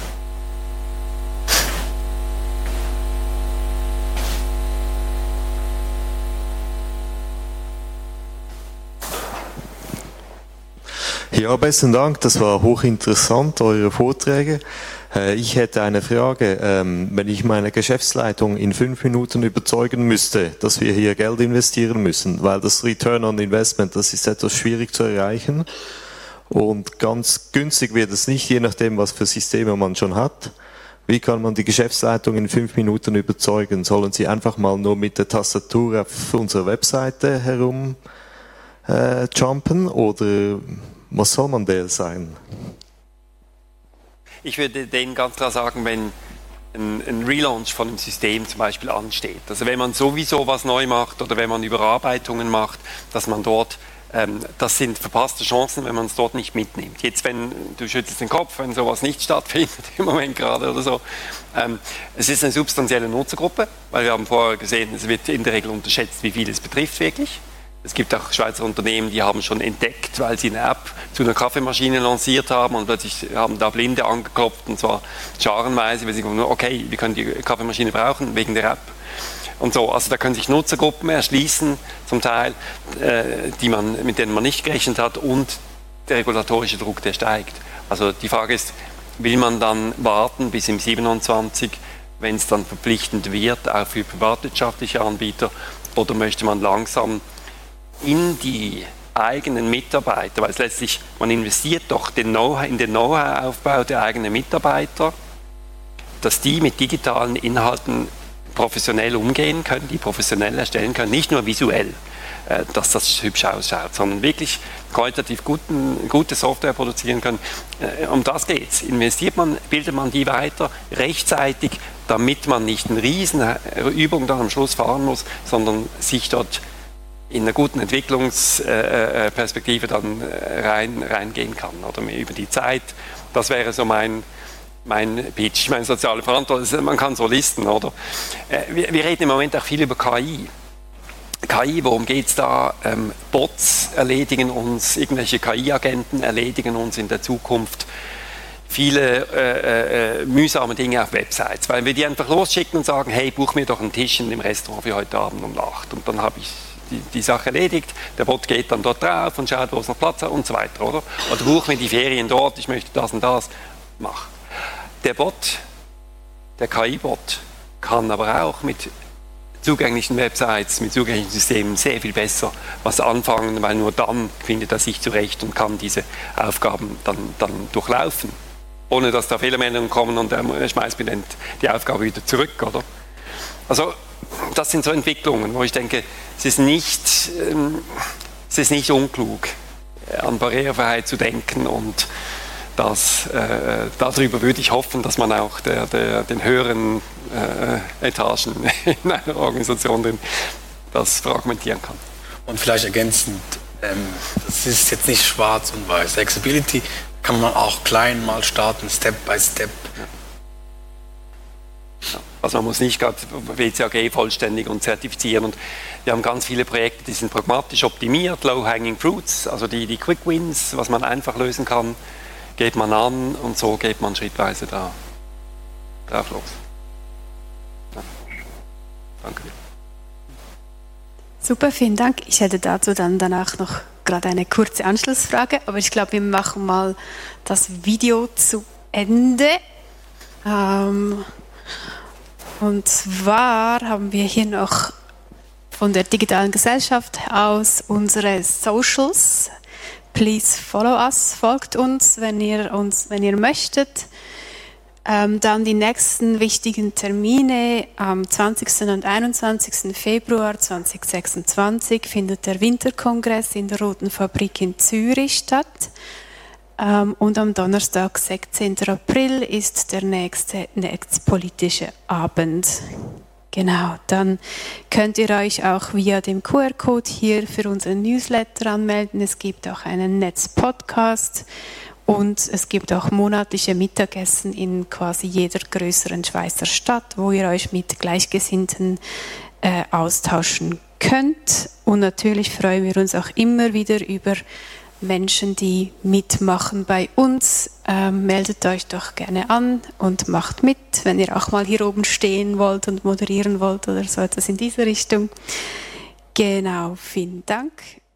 Ja, besten Dank, das war hochinteressant, eure Vorträge. Ich hätte eine Frage. Wenn ich meine Geschäftsleitung in fünf Minuten überzeugen müsste, dass wir hier Geld investieren müssen, weil das Return on Investment, das ist etwas schwierig zu erreichen und ganz günstig wird es nicht, je nachdem, was für Systeme man schon hat. Wie kann man die Geschäftsleitung in fünf Minuten überzeugen? Sollen sie einfach mal nur mit der Tastatur auf unserer Webseite herum äh, jumpen oder was soll man der sein? Ich würde denen ganz klar sagen, wenn ein, ein Relaunch von einem System zum Beispiel ansteht, also wenn man sowieso was neu macht oder wenn man Überarbeitungen macht, dass man dort, ähm, das sind verpasste Chancen, wenn man es dort nicht mitnimmt. Jetzt, wenn du schüttelst den Kopf, wenn sowas nicht stattfindet im Moment gerade oder so, ähm, es ist eine substanzielle Nutzergruppe, weil wir haben vorher gesehen, es wird in der Regel unterschätzt, wie viel es betrifft wirklich. Es gibt auch Schweizer Unternehmen, die haben schon entdeckt, weil sie eine App zu einer Kaffeemaschine lanciert haben und plötzlich haben da Blinde angeklopft und zwar scharenweise, weil sie sagen, okay, wir können die Kaffeemaschine brauchen wegen der App. Und so, also da können sich Nutzergruppen erschließen, zum Teil, äh, die man, mit denen man nicht gerechnet hat und der regulatorische Druck, der steigt. Also die Frage ist, will man dann warten bis im siebenundzwanzig, wenn es dann verpflichtend wird, auch für privatwirtschaftliche Anbieter, oder möchte man langsam in die eigenen Mitarbeiter, weil es letztlich, man investiert doch den Know- in den Know-how-Aufbau der eigenen Mitarbeiter, dass die mit digitalen Inhalten professionell umgehen können, die professionell erstellen können, nicht nur visuell, äh, dass das hübsch ausschaut, sondern wirklich qualitativ guten, gute Software produzieren können. Äh, um das geht's. Investiert man, bildet man die weiter rechtzeitig, damit man nicht eine riesen Übung dann am Schluss fahren muss, sondern sich dort in einer guten Entwicklungsperspektive dann rein, reingehen kann, oder über die Zeit. Das wäre so mein, mein Pitch, meine soziale Verantwortung. Man kann so listen, oder? Wir, wir reden im Moment auch viel über K I. K I, worum geht es da? Ähm, Bots erledigen uns, irgendwelche K I-Agenten erledigen uns in der Zukunft viele äh, äh, mühsame Dinge auf Websites, weil wir die einfach losschicken und sagen, hey, buch mir doch einen Tisch in dem Restaurant für heute Abend um acht. Und dann habe ich Die, die Sache erledigt, der Bot geht dann dort drauf und schaut, wo es noch Platz hat und so weiter, oder? Oder buch mir die Ferien dort, ich möchte das und das, mach. Der Bot, der K I-Bot, kann aber auch mit zugänglichen Websites, mit zugänglichen Systemen sehr viel besser was anfangen, weil nur dann findet er sich zurecht und kann diese Aufgaben dann, dann durchlaufen, ohne dass da Fehlermeldungen kommen und er schmeißt mir dann die Aufgabe wieder zurück, oder? Also, das sind so Entwicklungen, wo ich denke, es ist nicht, ähm, es ist nicht unklug, an Barrierefreiheit zu denken und das, äh, darüber würde ich hoffen, dass man auch der, der, den höheren äh, Etagen in einer Organisation den, das fragmentieren kann. Und vielleicht ergänzend, ähm, das ist jetzt nicht schwarz und weiß. Accessibility kann man auch klein mal starten, Step by Step. Ja. Also man muss nicht gerade W C A G vollständig und zertifizieren. Und wir haben ganz viele Projekte, die sind pragmatisch optimiert, Low-Hanging Fruits, also die, die Quick Wins, was man einfach lösen kann, geht man an und so geht man schrittweise da, drauf los. Ja. Danke dir. Super, vielen Dank. Ich hätte dazu dann danach noch gerade eine kurze Anschlussfrage, aber ich glaube, wir machen mal das Video zu Ende. Ähm, Und zwar haben wir hier noch von der digitalen Gesellschaft aus unsere Socials. Please follow us, folgt uns, wenn ihr uns, wenn ihr möchtet. Ähm, dann die nächsten wichtigen Termine. Am zwanzigsten und einundzwanzigsten Februar zweitausendsechsundzwanzig findet der Winterkongress in der Roten Fabrik in Zürich statt. Um, und am Donnerstag, sechzehnten April, ist der nächste netzpolitische Abend. Genau, dann könnt ihr euch auch via dem Q R-Code hier für unseren Newsletter anmelden. Es gibt auch einen Netz-Podcast und es gibt auch monatliche Mittagessen in quasi jeder größeren Schweizer Stadt, wo ihr euch mit Gleichgesinnten äh, austauschen könnt. Und natürlich freuen wir uns auch immer wieder über Menschen, die mitmachen bei uns. Ähm, meldet euch doch gerne an und macht mit, wenn ihr auch mal hier oben stehen wollt und moderieren wollt oder so etwas in dieser Richtung. Genau, vielen Dank.